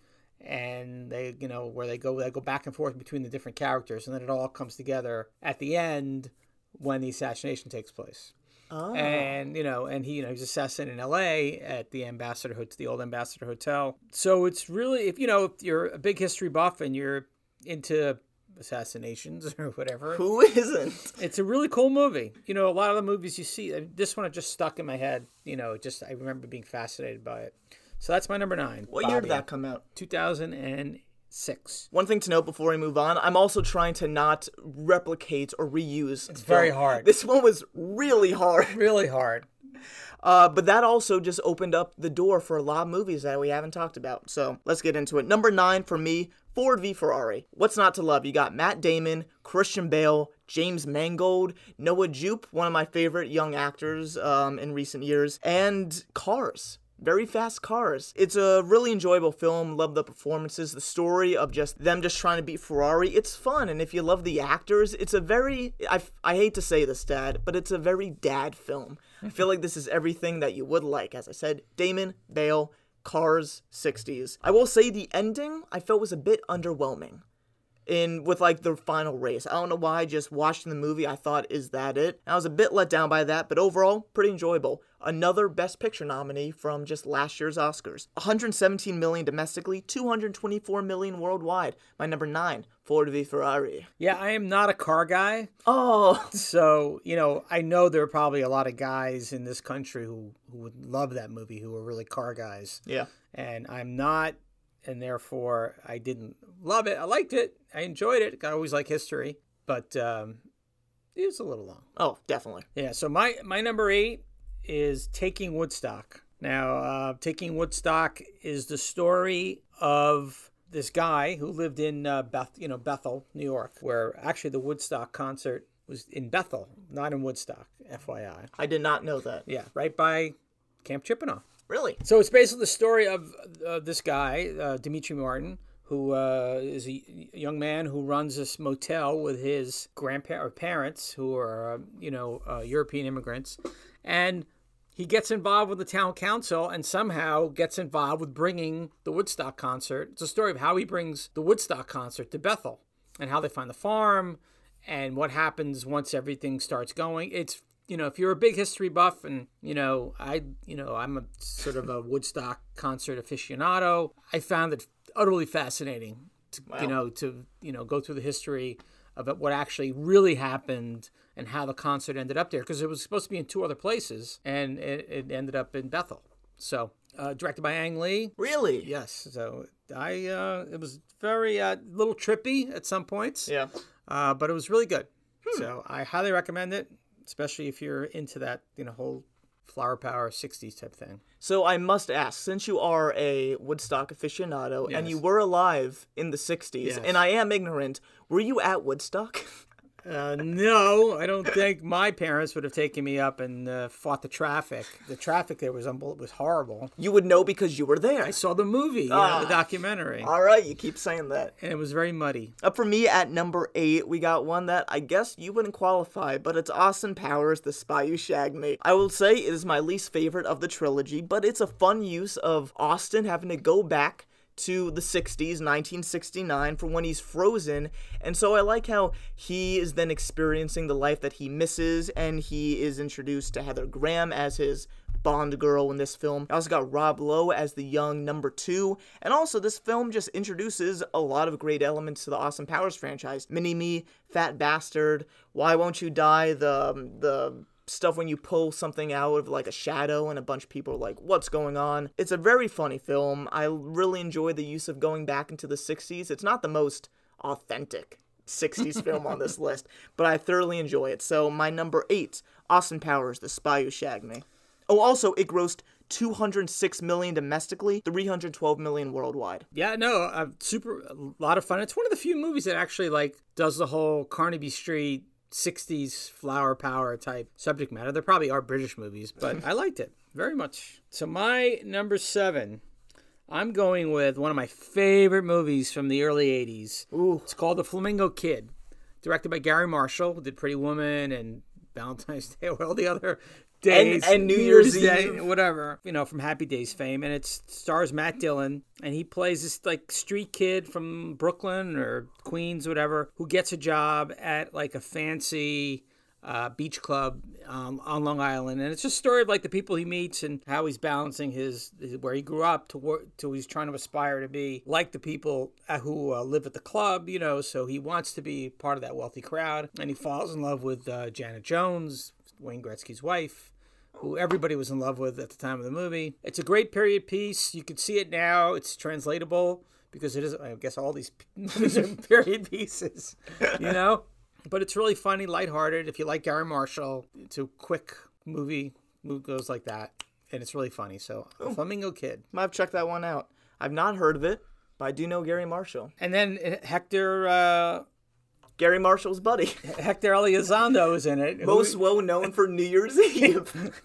and they, you know, where they go, they go back and forth between the different characters, and then it all comes together at the end when the assassination takes place. Oh. And, you know, and he, you know, he was assassinated in L A at the Ambassador, Ho- the old Ambassador Hotel. So it's really, if, you know, if you're a big history buff and you're into assassinations or whatever, Who isn't? it's a really cool movie. You know, a lot of the movies you see, this one just stuck in my head. You know, just, I remember being fascinated by it. So that's my number nine. What year did Bobby. that come out? two thousand six. One thing to note before we move on, I'm also trying to not replicate or reuse. It's very hard. This one was really hard. Really hard. Uh, but that also just opened up the door for a lot of movies that we haven't talked about. So let's get into it. Number nine for me, Ford v Ferrari. What's not to love? You got Matt Damon, Christian Bale, James Mangold, Noah Jupe, one of my favorite young actors um, in recent years, and Cars. Very fast cars. It's a really enjoyable film. Love the performances, the story of just them just trying to beat Ferrari. It's fun, and if you love the actors, it's a very, I, I hate to say this, Dad, but it's a very dad film. I feel like this is everything that you would like. As I said, Damon, Bale, Cars, sixties. I will say the ending I felt was a bit underwhelming. in with like the final race. I don't know why. Just watching the movie, I thought, is that it? I was a bit let down by that, but overall, pretty enjoyable. Another Best Picture nominee from just last year's Oscars. one hundred seventeen million domestically, two hundred twenty-four million worldwide. My number nine, Ford v Ferrari. Yeah, I am not a car guy. Oh, So, you know, I know there are probably a lot of guys in this country who, who would love that movie, who are really car guys. yeah. And I'm not, and therefore I didn't love it. I liked it. I enjoyed it. I always like history, but um, it was a little long. Oh, definitely. Yeah, so my, my number eight is Taking Woodstock. Now, uh, Taking Woodstock is the story of this guy who lived in uh, Beth, you know, Bethel, New York, where actually the Woodstock concert was in Bethel, not in Woodstock, F Y I. I did not know that. Yeah, right by Camp Chippewa. Really? So it's basically the story of uh, this guy, uh, Dimitri Martin, who uh, is a young man who runs this motel with his grandparents or parents, who are, uh, you know, uh, European immigrants. And he gets involved with the town council and somehow gets involved with bringing the Woodstock concert. It's a story of how he brings the Woodstock concert to Bethel and how they find the farm and what happens once everything starts going. It's, you know, if you're a big history buff, and, you know, I, you know, I'm a sort of a Woodstock concert aficionado, I found it utterly fascinating to, Wow. you know, to, you know, go through the history of it, what actually really happened and how the concert ended up there, because it was supposed to be in two other places, and it, it ended up in Bethel. So, uh, directed by Ang Lee. Really? Yes. So I, uh, it was very a uh, little trippy at some points. Yeah. Uh, but it was really good. Hmm. So I highly recommend it, especially if you're into that, you know, whole flower power sixties type thing. So I must ask, since you are a Woodstock aficionado Yes. and you were alive in the sixties, Yes. and I am ignorant, were you at Woodstock? Uh, no, I don't think my parents would have taken me up and uh, fought the traffic. The traffic there was unbel- was horrible. You would know because you were there. I saw the movie, you Ah. know, the documentary, All right, you keep saying that. and it was very muddy. Up for me at number eight, we got one that I guess you wouldn't qualify, but it's Austin Powers, The Spy Who Shagged Me. I will say it is my least favorite of the trilogy, but it's a fun use of Austin having to go back to the sixties, nineteen sixty-nine, for when he's frozen, and so I like how he is then experiencing the life that he misses, and he is introduced to Heather Graham as his Bond girl in this film. I also got Rob Lowe as the young number two, and also this film just introduces a lot of great elements to the Austin Powers franchise. Mini-Me, Fat Bastard, Why Won't You Die, the, the stuff when you pull something out of like a shadow and a bunch of people are like, what's going on? It's a very funny film. I really enjoy the use of going back into the sixties. It's not the most authentic sixties film on this list, but I thoroughly enjoy it. So my number eight, Austin Powers, The Spy Who Shagged Me. Oh, also, it grossed two hundred six million domestically, three hundred twelve million worldwide. Yeah, no, uh, super, a lot of fun. It's one of the few movies that actually like does the whole Carnaby Street sixties flower power type subject matter. There probably are British movies, but I liked it very much. So my number seven, I'm going with one of my favorite movies from the early eighties. Ooh. It's called The Flamingo Kid, directed by Gary Marshall, who did Pretty Woman and Valentine's Day, all the other days, and New Year's Day, Eve. whatever, you know, from Happy Days fame. And it stars Matt Dillon, and he plays this like street kid from Brooklyn or Queens, whatever, who gets a job at like a fancy uh, beach club um, on Long Island. And it's just a story of like the people he meets and how he's balancing his, his where he grew up to work to he's trying to aspire to be like the people who uh, live at the club, you know. So he wants to be part of that wealthy crowd, and he falls in love with uh, Janet Jones, Wayne Gretzky's wife, who everybody was in love with at the time of the movie. It's a great period piece. You can see it now. It's translatable because it is, I guess, all these movies are period pieces, you know? But it's really funny, lighthearted. If you like Gary Marshall, it's a quick movie. Movie goes like that, and it's really funny. So, Ooh. Flamingo Kid. Might have checked that one out. I've not heard of it, but I do know Gary Marshall. And then Hector... Uh, Gary Marshall's buddy. Hector Elizondo is in it. Most well known for New Year's Eve.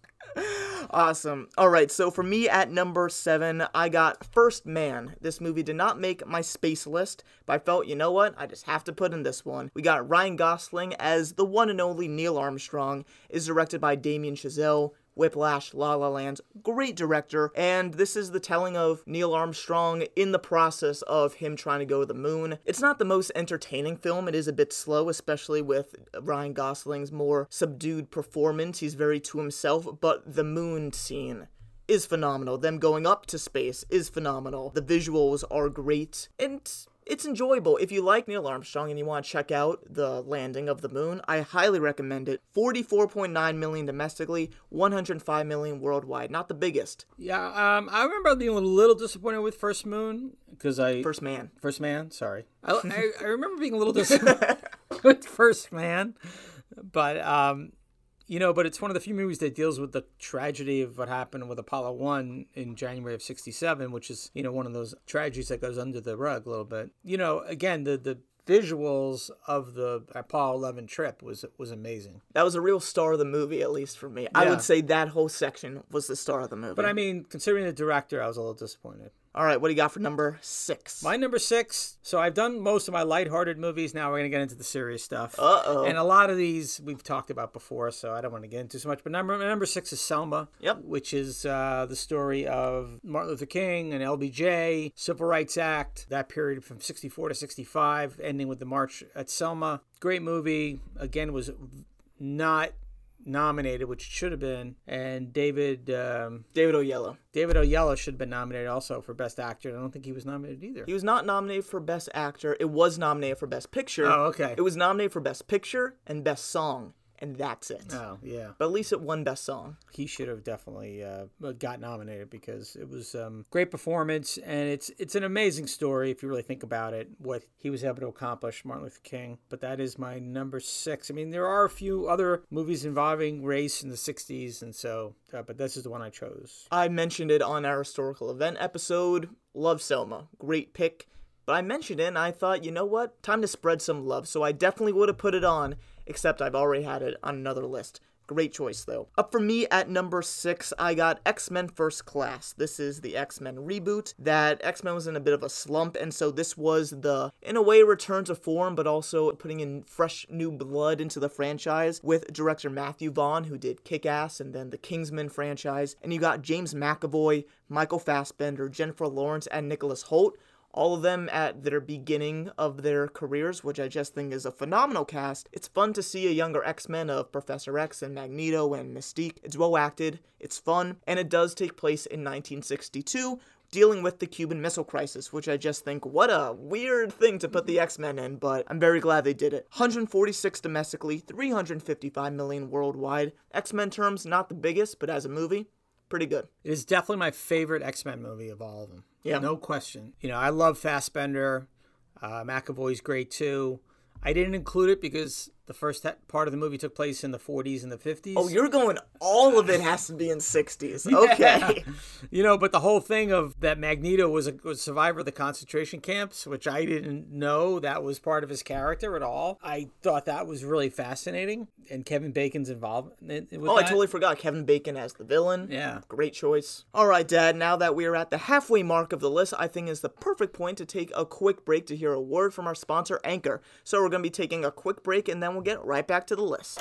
Awesome. All right, so for me at number seven, I got First Man. This movie did not make my space list, but I felt, you know what? I just have to put in this one. We got Ryan Gosling as the one and only Neil Armstrong. Is directed by Damien Chazelle. Whiplash, La La Land. Great director, and this is the telling of Neil Armstrong in the process of him trying to go to the moon. It's not the most entertaining film. It is a bit slow, especially with Ryan Gosling's more subdued performance. He's very to himself, but the moon scene is phenomenal. Them going up to space is phenomenal. The visuals are great, and it's enjoyable. If you like Neil Armstrong and you want to check out the landing of the moon, I highly recommend it. forty-four point nine million domestically, one hundred five million worldwide. Not the biggest. Yeah, um, I remember being a little disappointed with First Moon because I First Man. First Man. Sorry, I, I, I remember being a little disappointed with First Man, but um, you know, but it's one of the few movies that deals with the tragedy of what happened with Apollo one in January of sixty-seven, which is, you know, one of those tragedies that goes under the rug a little bit. You know, again, the the visuals of the Apollo eleven trip was was amazing. That was a real star of the movie, at least for me. Yeah. I would say that whole section was the star of the movie. But I mean, considering the director, I was a little disappointed. All right, what do you got for number six? My number six. So I've done most of my lighthearted movies. Now we're going to get into the serious stuff. Uh-oh. And a lot of these we've talked about before, so I don't want to get into so much. But number number six is Selma. Yep. Which is uh, the story of Martin Luther King and L B J, Civil Rights Act, that period from sixty-four to sixty-five, ending with the March at Selma. Great movie. Again, was not nominated, which it should have been, and David um, David Oyelowo. David Oyelowo should have been nominated also for Best Actor. I don't think he was nominated either. He was not nominated for Best Actor. It was nominated for Best Picture. Oh, okay. It was nominated for Best Picture and Best Song, and that's it. Oh, yeah. But at least it won Best Song. He should have definitely uh, got nominated because it was um, great performance, and it's it's an amazing story if you really think about it, what he was able to accomplish, Martin Luther King. But that is my number six. I mean, there are a few other movies involving race in the sixties, and so, uh, but this is the one I chose. I mentioned it on our historical event episode. Love Selma. Great pick. But I mentioned it, and I thought, you know what? Time to spread some love. So I definitely would have put it on, except I've already had it on another list. Great choice, though. Up for me at number six, I got X-Men First Class. This is the X-Men reboot. That X-Men was in a bit of a slump, and so this was the, in a way, return to form, but also putting in fresh new blood into the franchise with director Matthew Vaughn, who did Kick-Ass and then the Kingsman franchise. And you got James McAvoy, Michael Fassbender, Jennifer Lawrence, and Nicholas Hoult. All of them at their beginning of their careers, which I just think is a phenomenal cast. It's fun to see a younger X-Men of Professor X and Magneto and Mystique. It's well acted, it's fun, and it does take place in nineteen sixty-two, dealing with the Cuban Missile Crisis, which I just think, what a weird thing to put the X-Men in, but I'm very glad they did it. one hundred forty-six domestically, three hundred fifty-five million worldwide. X-Men terms, not the biggest, but as a movie, pretty good. It is definitely my favorite X-Men movie of all of them. Yeah. No question. You know, I love Fassbender. Uh, McAvoy's great too. I didn't include it because the first part of the movie took place in the forties and the fifties. Oh, you're going, all of it has to be in sixties. Okay. Yeah. You know, but the whole thing of that Magneto was a, was a survivor of the concentration camps, which I didn't know that was part of his character at all. I thought that was really fascinating. And Kevin Bacon's involved with Oh, that. I totally forgot Kevin Bacon as the villain. Yeah. Great choice. All right, Dad, now that we are at the halfway mark of the list, I think is the perfect point to take a quick break to hear a word from our sponsor, Anchor. So we're going to be taking a quick break, and then we'll get right back to the list.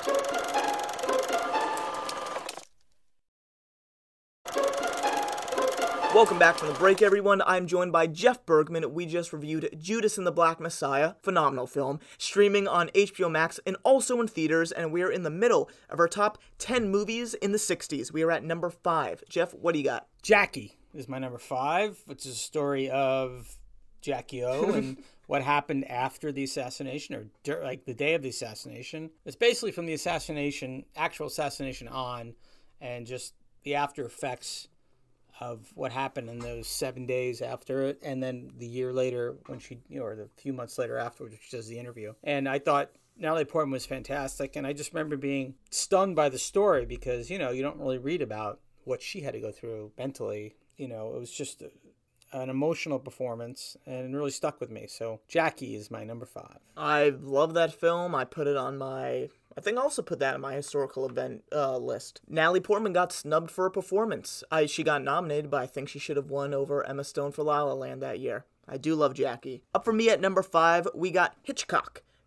Welcome back from the break, everyone. I'm joined by Jeff Bergman. We just reviewed Judas and the Black Messiah, phenomenal film, streaming on H B O Max and also in theaters, and we are in the middle of our top ten movies in the sixties. We are at number five. Jeff, what do you got? Jackie is my number five, which is a story of Jackie O and what happened after the assassination, or dur- like the day of the assassination. It's basically from the assassination, actual assassination on, and just the after effects of what happened in those seven days after it, and then the year later when she, you know, or the few months later afterwards, she does the interview. And I thought Natalie Portman was fantastic, and I just remember being stunned by the story because, you know, you don't really read about what she had to go through mentally. You know, it was just a, an emotional performance, and it really stuck with me. So Jackie is my number five. I love that film. I put it on my... I think I also put that on my historical event uh, list. Natalie Portman got snubbed for a performance. I, she got nominated, but I think she should have won over Emma Stone for La La Land that year. I do love Jackie. Up for me at number five, we got Hitchcock.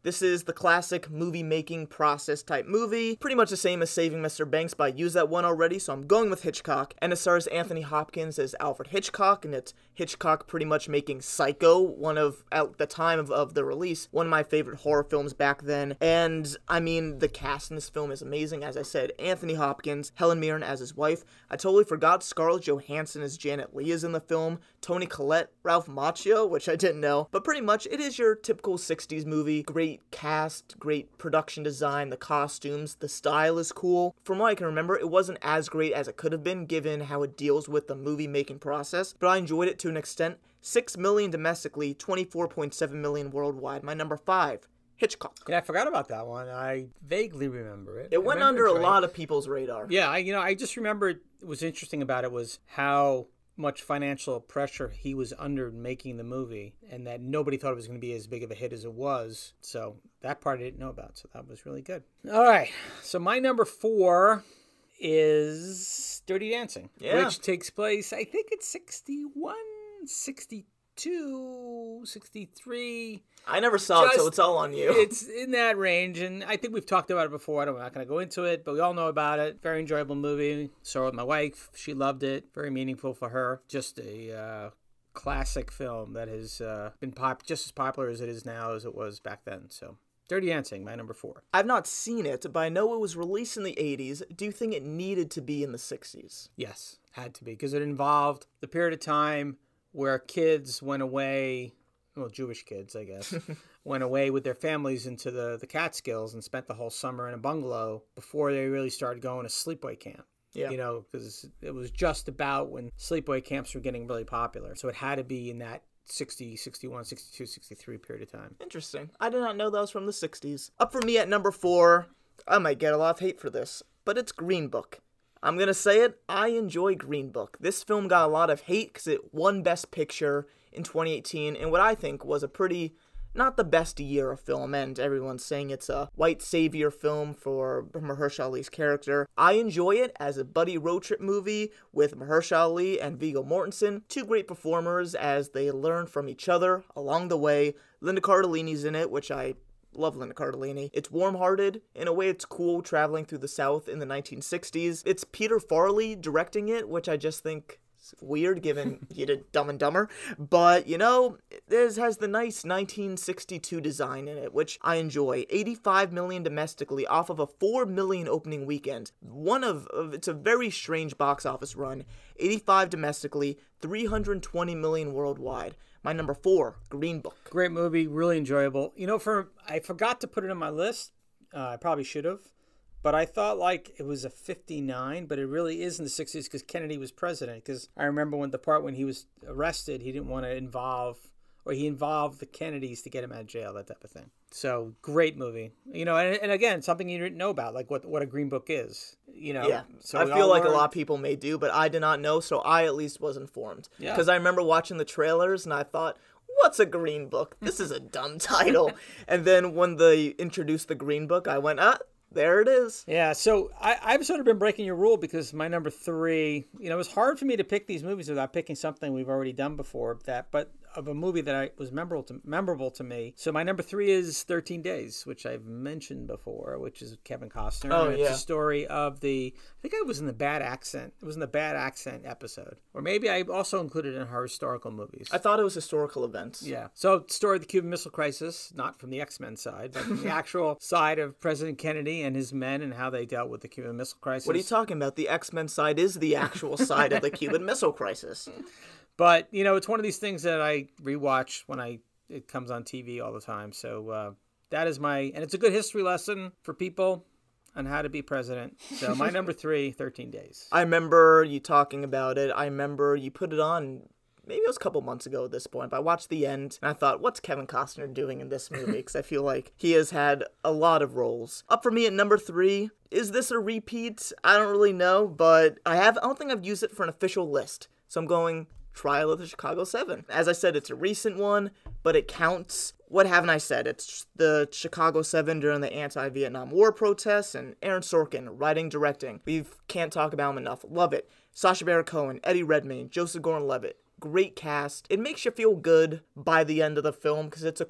This is the classic movie-making process type movie, pretty much the same as Saving Mister Banks, but I used that one already, so I'm going with Hitchcock. And it stars Anthony Hopkins as Alfred Hitchcock, and it's Hitchcock pretty much making Psycho, one of, at the time of, of the release, one of my favorite horror films back then. And, I mean, the cast in this film is amazing. As I said, Anthony Hopkins, Helen Mirren as his wife. I totally forgot Scarlett Johansson as Janet Leigh is in the film, Toni Collette, Ralph Macchio, which I didn't know. But pretty much, it is your typical sixties movie. Great cast, great production design, the costumes, the style is cool. From what I can remember, it wasn't as great as it could have been given how it deals with the movie making process, but I enjoyed it to an extent. six million domestically, twenty-four point seven million worldwide. My number five, Hitchcock. Yeah, I forgot about that one. I vaguely remember it. It went remember under it, a lot of people's radar. Yeah, I, you know, I just remember it was interesting about it was how much financial pressure he was under making the movie, and that nobody thought it was going to be as big of a hit as it was. So that part I didn't know about, so that was really good. All right, so my number four is Dirty Dancing, yeah. which takes place, I think it's sixty-one, sixty-two, sixty-three. I never saw Just, it, so it's all on you. It's in that range, and I think we've talked about it before. I'm not going to go into it, but we all know about it. Very enjoyable movie. Saw it with my wife. She loved it. Very meaningful for her. Just a uh, classic film that has uh, been pop- just as popular as it is now as it was back then. So, Dirty Dancing, my number four. I've not seen it, but I know it was released in the eighties. Do you think it needed to be in the sixties? Yes, had to be, because it involved the period of time where kids went away, well, Jewish kids, I guess, went away with their families into the, the Catskills and spent the whole summer in a bungalow before they really started going to sleepaway camp. Yeah. You know, because it was just about when sleepaway camps were getting really popular. So it had to be in that sixty, sixty-one, sixty-two, sixty-three period of time. Interesting. I did not know that was from the sixties. Up for me at number four, I might get a lot of hate for this, but it's Green Book. I'm going to say it, I enjoy Green Book. This film got a lot of hate because it won Best Picture in twenty eighteen, and what I think was a pretty, not the best year of film, and everyone's saying it's a white savior film for Mahershala Ali's character. I enjoy it as a buddy road trip movie with Mahershala Ali and Viggo Mortensen, two great performers as they learn from each other along the way. Linda Cardellini's in it, which I love Linda Cardellini. It's warm-hearted. In a way, it's cool traveling through the South in the nineteen sixties. It's Peter Farrelly directing it, which I just think is weird given he did Dumb and Dumber. But, you know, this has the nice nineteen sixty-two design in it, which I enjoy. eighty-five million domestically off of a four million opening weekend. One of, of it's a very strange box office run. eighty-five domestically, three hundred twenty million worldwide. My number four, Green Book. Great movie, really enjoyable. You know, for I forgot to put it on my list. Uh, I probably should have. But I thought like it was a fifty-nine, but it really is in the sixties because Kennedy was president. Because I remember when the part when he was arrested, he didn't want to involve, or he involved the Kennedys to get him out of jail, that type of thing. So great movie. You know, and, and again, something you didn't know about, like what, what a Green Book is. You know, yeah. So I feel like learned. a lot of people may do, but I did not know, so I at least was informed. Yeah. Because I remember watching the trailers and I thought, what's a Green Book? This is a dumb title. And then when they introduced the Green Book, I went, ah, there it is. Yeah, so I, I've sort of been breaking your rule because my number three, you know, it was hard for me to pick these movies without picking something we've already done before, that, but of a movie that I was memorable to, memorable to me. So my number three is thirteen days, which I've mentioned before, which is Kevin Costner. Oh, it's yeah. a story of the, I think I was in the Bad Accent. It was in the Bad Accent episode. Or maybe I also included it in her historical movies. I thought it was historical events. Yeah. So story of the Cuban Missile Crisis, not from the X-Men side, but from the actual side of President Kennedy and his men and how they dealt with the Cuban Missile Crisis. What are you talking about? The X-Men side is the actual side of the Cuban Missile Crisis. But, you know, it's one of these things that I rewatch when I it comes on T V all the time. So uh, that is my, and it's a good history lesson for people on how to be president. So my number three, thirteen days. I remember you talking about it. I remember you put it on, maybe it was a couple months ago at this point, but I watched the end and I thought, what's Kevin Costner doing in this movie? Because I feel like he has had a lot of roles. Up for me at number three. Is this a repeat? I don't really know, but I have, I don't think I've used it for an official list. So I'm going Trial of the Chicago seven. As I said, it's a recent one, but it counts. What haven't I said? It's the Chicago seven during the anti-Vietnam War protests, and Aaron Sorkin writing, directing. We can't talk about him enough. Love it. Sacha Baron Cohen, Eddie Redmayne, Joseph Gordon-Levitt. Great cast. It makes you feel good by the end of the film because it's a court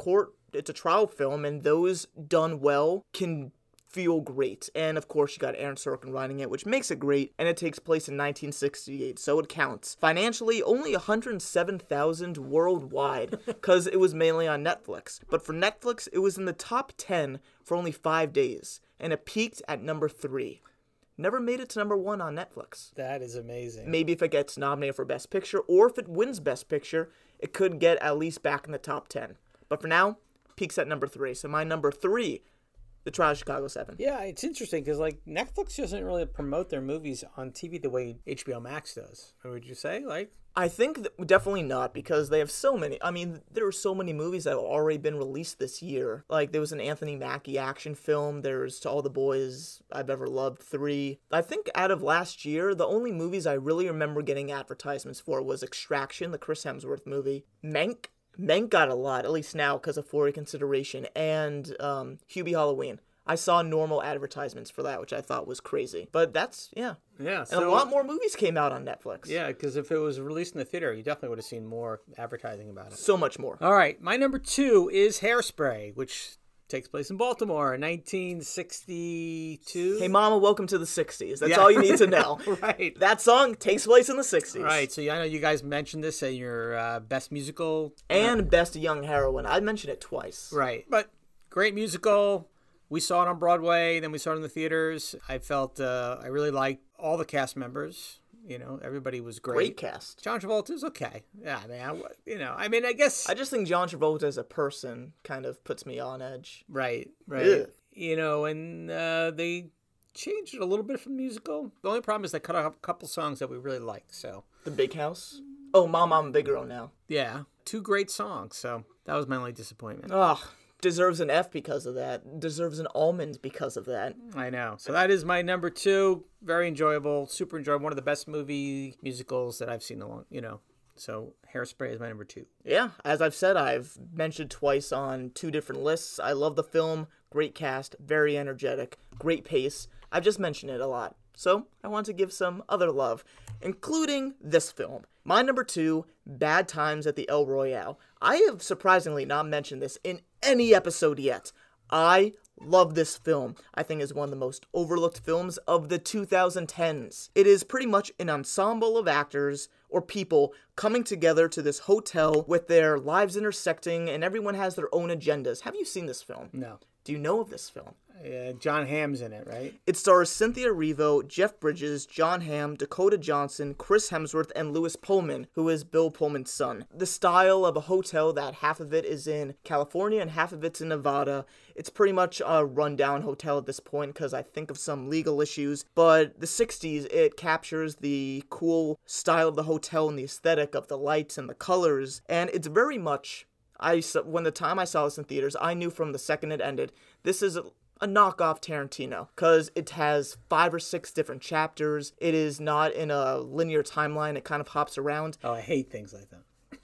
it's a trial film, and those done well can feel great. And of course, you got Aaron Sorkin writing it, which makes it great, and it takes place in nineteen sixty-eight, so it counts. Financially, only one hundred seven thousand worldwide, because it was mainly on Netflix. But for Netflix, it was in the top ten for only five days, and it peaked at number three. Never made it to number one on Netflix. That is amazing. Maybe if it gets nominated for Best Picture, or if it wins Best Picture, it could get at least back in the top ten. But for now, peaks at number three. So my number three, The Trial of Chicago seven. Yeah, it's interesting because like Netflix doesn't really promote their movies on T V the way H B O Max does. Or would you say? Like, I think th- definitely not, because they have so many. I mean, there are so many movies that have already been released this year. Like, there was an Anthony Mackie action film. There's To All the Boys I've Ever Loved three. I think out of last year, the only movies I really remember getting advertisements for was Extraction, the Chris Hemsworth movie, Mank. Mank got a lot, at least now because of For Reconsideration, and um, Hubie Halloween. I saw normal advertisements for that, which I thought was crazy. But that's, yeah. Yeah. And a lot more movies came out on Netflix. Yeah, because if it was released in the theater, you definitely would have seen more advertising about it. So much more. All right. My number two is Hairspray, which takes place in Baltimore, nineteen sixty-two. Hey, Mama, welcome to the sixties. That's Yeah. all you need to know. Right. That song takes place in the sixties. Right. So I know you guys mentioned this at your uh, best musical. And Best Young Heroine. I mentioned it twice. Right. But great musical. We saw it on Broadway, then we saw it in the theaters. I felt uh, I really liked all the cast members. You know, everybody was great. Great cast. John Travolta's okay. Yeah, man. You know, I mean, I guess. I just think John Travolta as a person kind of puts me on edge. Right, right. Ugh. You know, and uh, they changed it a little bit from the musical. The only problem is they cut off a couple songs that we really like. So The Big House. Oh, Mom, I'm a Big Girl Now. yeah, two great songs. So that was my only disappointment. Ugh. Deserves an F because of that. Deserves an almond because of that. I know. So that is my number two. Very enjoyable, super enjoyable. One of the best movie musicals that I've seen in a long, you know. So Hairspray is my number two. Yeah, as I've said, I've mentioned twice on two different lists. I love the film. Great cast. Very energetic. Great pace. I've just mentioned it a lot. So I want to give some other love, including this film. My number two, Bad Times at the El Royale. I have surprisingly not mentioned this in any episode yet. I love this film. I think it's one of the most overlooked films of the two thousand tens. It is pretty much an ensemble of actors or people coming together to this hotel with their lives intersecting, and everyone has their own agendas. Have you seen this film? No. Do you know of this film? Uh, John Hamm's in it, right? It stars Cynthia Erivo, Jeff Bridges, John Hamm, Dakota Johnson, Chris Hemsworth, and Lewis Pullman, who is Bill Pullman's son. The style of a hotel that half of it is in California and half of it's in Nevada. It's pretty much a rundown hotel at this point because I think of some legal issues. But the sixties, it captures the cool style of the hotel and the aesthetic of the lights and the colors. And it's very much... I when the time I saw this in theaters, I knew from the second it ended, this is a, a knockoff Tarantino, because it has five or six different chapters. It is not in a linear timeline. It kind of hops around. Oh, I hate things like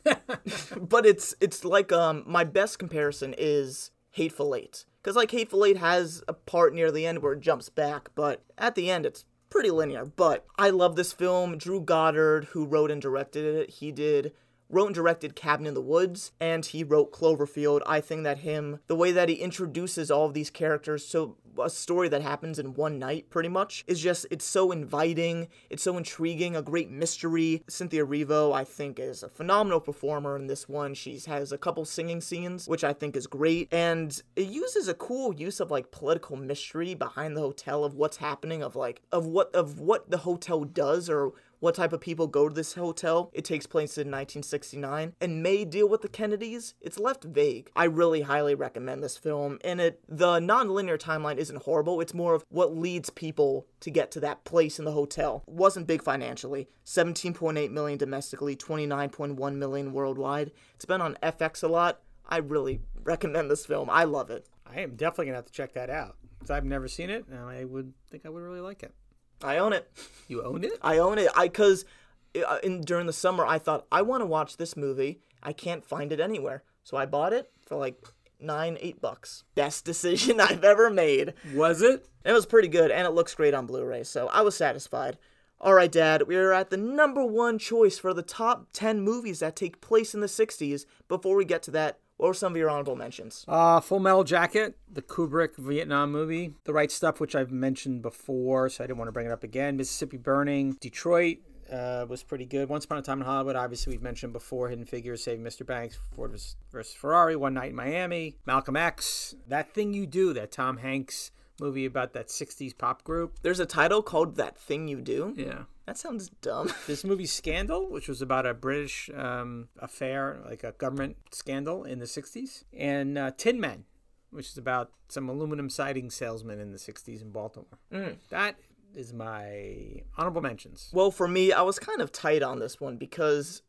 that. But it's it's like um my best comparison is Hateful Eight, because like Hateful Eight has a part near the end where it jumps back, but at the end it's pretty linear. But I love this film. Drew Goddard, who wrote and directed it, he did. wrote and directed Cabin in the Woods, and he wrote Cloverfield. I think that him, the way that he introduces all of these characters to a story that happens in one night, pretty much, is just, it's so inviting, it's so intriguing, a great mystery. Cynthia Erivo, I think, is a phenomenal performer in this one. She has a couple singing scenes, which I think is great, and it uses a cool use of, like, political mystery behind the hotel of what's happening, of, like, of what, of what the hotel does, or what type of people go to this hotel. It takes place in nineteen sixty-nine and may deal with the Kennedys. It's left vague. I really highly recommend this film, and it the non-linear timeline isn't horrible. It's more of what leads people to get to that place in the hotel. Wasn't big financially. seventeen point eight million domestically, twenty-nine point one million worldwide. It's been on F X a lot. I really recommend this film. I love it. I am definitely gonna have to check that out, because I've never seen it, and I would think I would really like it. I own it. You owned it? I own it. I because in during the summer I thought I want to watch this movie. I can't find it anywhere, so I bought it for like nine, eight bucks. Best decision I've ever made. Was it? It was pretty good, and it looks great on Blu-ray, so I was satisfied. All right, Dad, we're at the number one choice for the top ten movies that take place in the sixties. Before we get to that, What were some of your honorable mentions? Uh, Full Metal Jacket, the Kubrick Vietnam movie. The Right Stuff, which I've mentioned before, so I didn't want to bring it up again. Mississippi Burning. Detroit uh, was pretty good. Once Upon a Time in Hollywood, obviously we've mentioned before. Hidden Figures, Saving Mister Banks, Ford versus Ferrari, One Night in Miami. Malcolm X. That Thing You Do, that Tom Hanks movie about that sixties pop group. There's a title called That Thing You Do? Yeah. That sounds dumb. This movie Scandal, which was about a British um, affair, like a government scandal in the sixties. And uh, Tin Men, which is about some aluminum siding salesmen in the sixties in Baltimore. Mm. That is my honorable mentions. Well, for me, I was kind of tight on this one because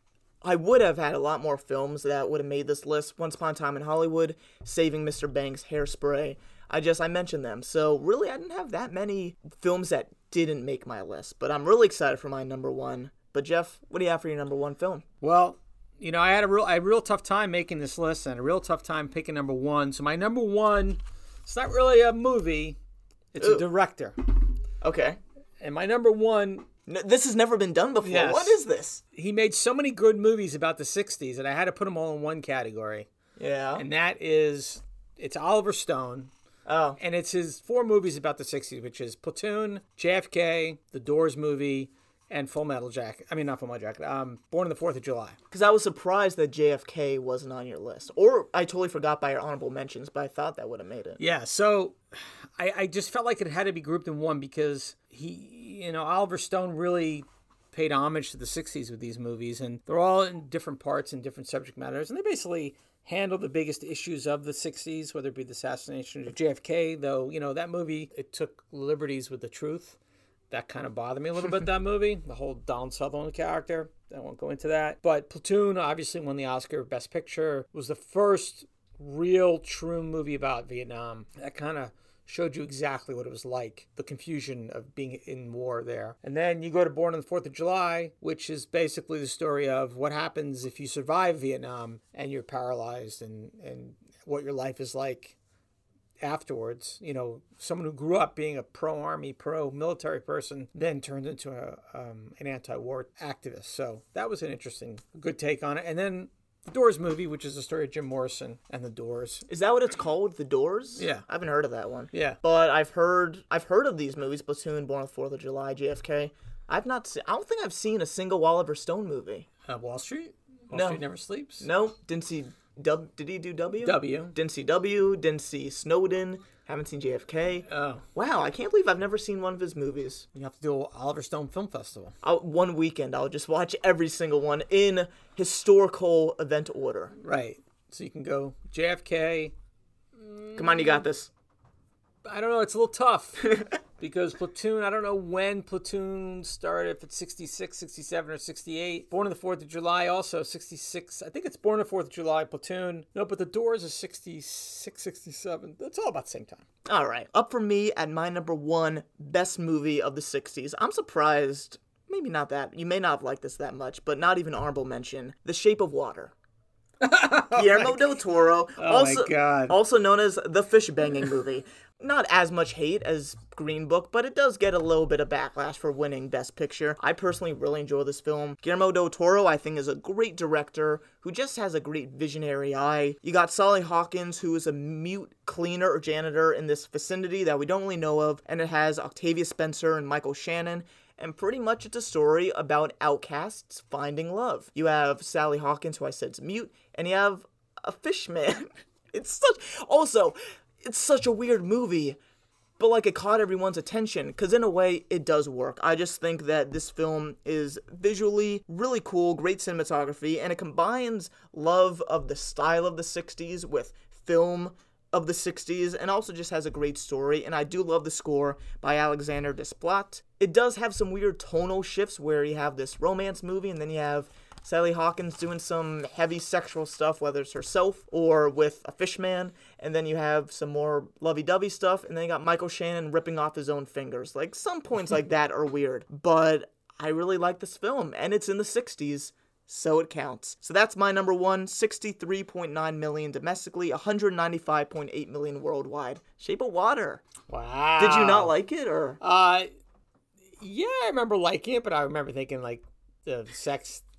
I would have had a lot more films that would have made this list. Once Upon a Time in Hollywood, Saving Mister Banks, Hairspray. I just, I mentioned them. So really, I didn't have that many films that didn't make my list. But I'm really excited for my number one. But Jeff, what do you have for your number one film? Well, you know, I had a real, I had a real tough time making this list and a real tough time picking number one. So my number one, it's not really a movie. It's Ooh. a director. Okay. And my number one... No, this has never been done before. Yes. What is this? He made so many good movies about the sixties that I had to put them all in one category. Yeah. And that is, it's Oliver Stone. Oh. And it's his four movies about the sixties, which is Platoon, J F K, The Doors movie, and Full Metal Jacket. I mean, not Full Metal Jacket. Um, Born on the Fourth of July. Because I was surprised that J F K wasn't on your list. Or I totally forgot by your honorable mentions, but I thought that would have made it. Yeah, so I, I just felt like it had to be grouped in one because he, you know, Oliver Stone really paid homage to the sixties with these movies, and they're all in different parts and different subject matters, and they basically handle the biggest issues of the sixties, whether it be the assassination of J F K, though, you know, that movie, it took liberties with the truth. That kind of bothered me a little bit, that movie. The whole Donald Sutherland character. I won't go into that. But Platoon obviously won the Oscar Best Picture. It was the first real, true movie about Vietnam. That kind of showed you exactly what it was like, the confusion of being in war there. And then you go to Born on the Fourth of July, which is basically the story of what happens if you survive Vietnam and you're paralyzed, and, and what your life is like afterwards. You know, someone who grew up being a pro-army, pro-military person then turned into a um, an anti-war activist. So that was an interesting, good take on it. And then the Doors movie, which is the story of Jim Morrison and the Doors. Is that what it's called? The Doors? Yeah. I haven't heard of that one. Yeah. But I've heard I've heard of these movies, Platoon, Born on the Fourth of July, J F K. I've not se- I don't think I've seen a single Oliver Stone movie. Uh, Wall Street? Wall No. Street Never Sleeps? No, didn't see W. Did he do W? W. Didn't see W. Didn't see Snowden. Haven't seen J F K. Oh. Wow, I can't believe I've never seen one of his movies. You have to do Oliver Stone Film Festival. I'll, one weekend, I'll just watch every single one in historical event order. Right. So you can go J F K. Come on, you got this. I don't know. It's a little tough because Platoon, I don't know when Platoon started, if it's sixty-six, sixty-seven, or sixty-eight. Born on the fourth of July, also sixty-six. I think it's Born on the fourth of July, Platoon. No, but The Doors is sixty-six, sixty-seven. That's all about the same time. All right. Up for me at my number one best movie of the sixties. I'm surprised. Maybe not that. You may not have liked this that much, but not even honorable mention. The Shape of Water. Guillermo del Toro. Oh also, my God. Also known as the fish banging movie. Not as much hate as Green Book, but it does get a little bit of backlash for winning Best Picture. I personally really enjoy this film. Guillermo del Toro, I think, is a great director who just has a great visionary eye. You got Sally Hawkins, who is a mute cleaner or janitor in this vicinity that we don't really know of, and it has Octavia Spencer and Michael Shannon. And pretty much it's a story about outcasts finding love. You have Sally Hawkins, who I said is mute, and you have a fish man. It's such... Also, it's such a weird movie, but like it caught everyone's attention, because in a way, it does work. I just think that this film is visually really cool, great cinematography, and it combines love of the style of the sixties with film of the sixties, and also just has a great story. And I do love the score by Alexander Desplat. It does have some weird tonal shifts where you have this romance movie, and then you have Sally Hawkins doing some heavy sexual stuff, whether it's herself or with a fishman, and then you have some more lovey-dovey stuff, and then you got Michael Shannon ripping off his own fingers. Like, some points like that are weird, but I really like this film, and it's in the sixties, so it counts. So that's my number one, sixty-three point nine million domestically, one hundred ninety-five point eight million worldwide. Shape of Water. Wow. Did you not like it, or? Uh, yeah, I remember liking it, but I remember thinking, like, the sex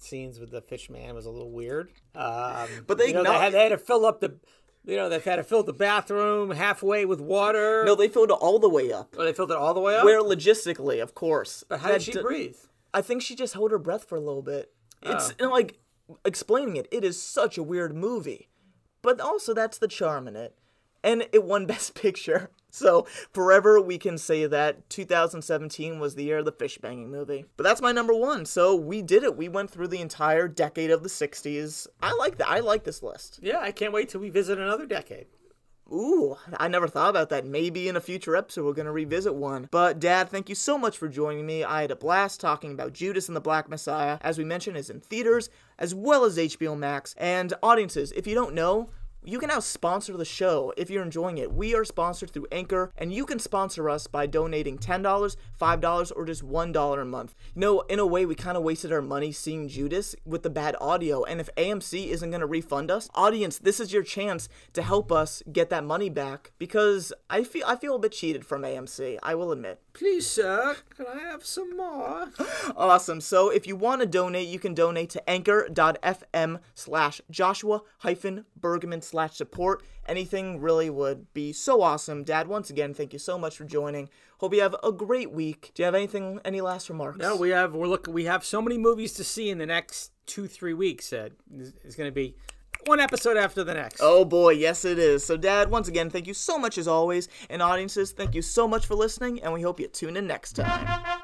scenes with the fish man was a little weird. Um, But they you know, they, acknowl- had, they had to fill up the, you know, they've had to fill the bathroom halfway with water. No, they filled it all the way up. Oh, they filled it all the way up. Where logistically, of course. But how That did she d- breathe? I think she just held her breath for a little bit. It's Oh. and, like explaining it. It is such a weird movie, but also that's the charm in it, and it won Best Picture. So forever we can say that two thousand seventeen was the year of the fish banging movie. But that's my number one. So we did it. We went through the entire decade of the sixties. I like that. I like this list. Yeah, I can't wait till we visit another decade. Ooh, I never thought about that. Maybe in a future episode we're going to revisit one. But Dad, thank you so much for joining me. I had a blast talking about Judas and the Black Messiah. As we mentioned, is in theaters as well as H B O Max. And audiences, if you don't know, you can now sponsor the show if you're enjoying it. We are sponsored through Anchor, and you can sponsor us by donating ten dollars, five dollars, or just one dollar a month. You know, in a way, we kind of wasted our money seeing Judas with the bad audio, and if A M C isn't going to refund us, audience, this is your chance to help us get that money back, because I feel I feel a bit cheated from A M C, I will admit. Please, sir, can I have some more? Awesome. So if you want to donate, you can donate to anchor.fm slash Joshua hyphen Bergman slash support. Anything really would be so awesome. Dad, once again, thank you so much for joining. Hope you have a great week. Do you have anything, any last remarks? No, we have we're look we have so many movies to see in the next two three weeks. Ed, it's going to be one episode after the next. Oh boy, yes it is. So Dad, once again, thank you so much as always. And audiences, thank you so much for listening, and we hope you tune in next time.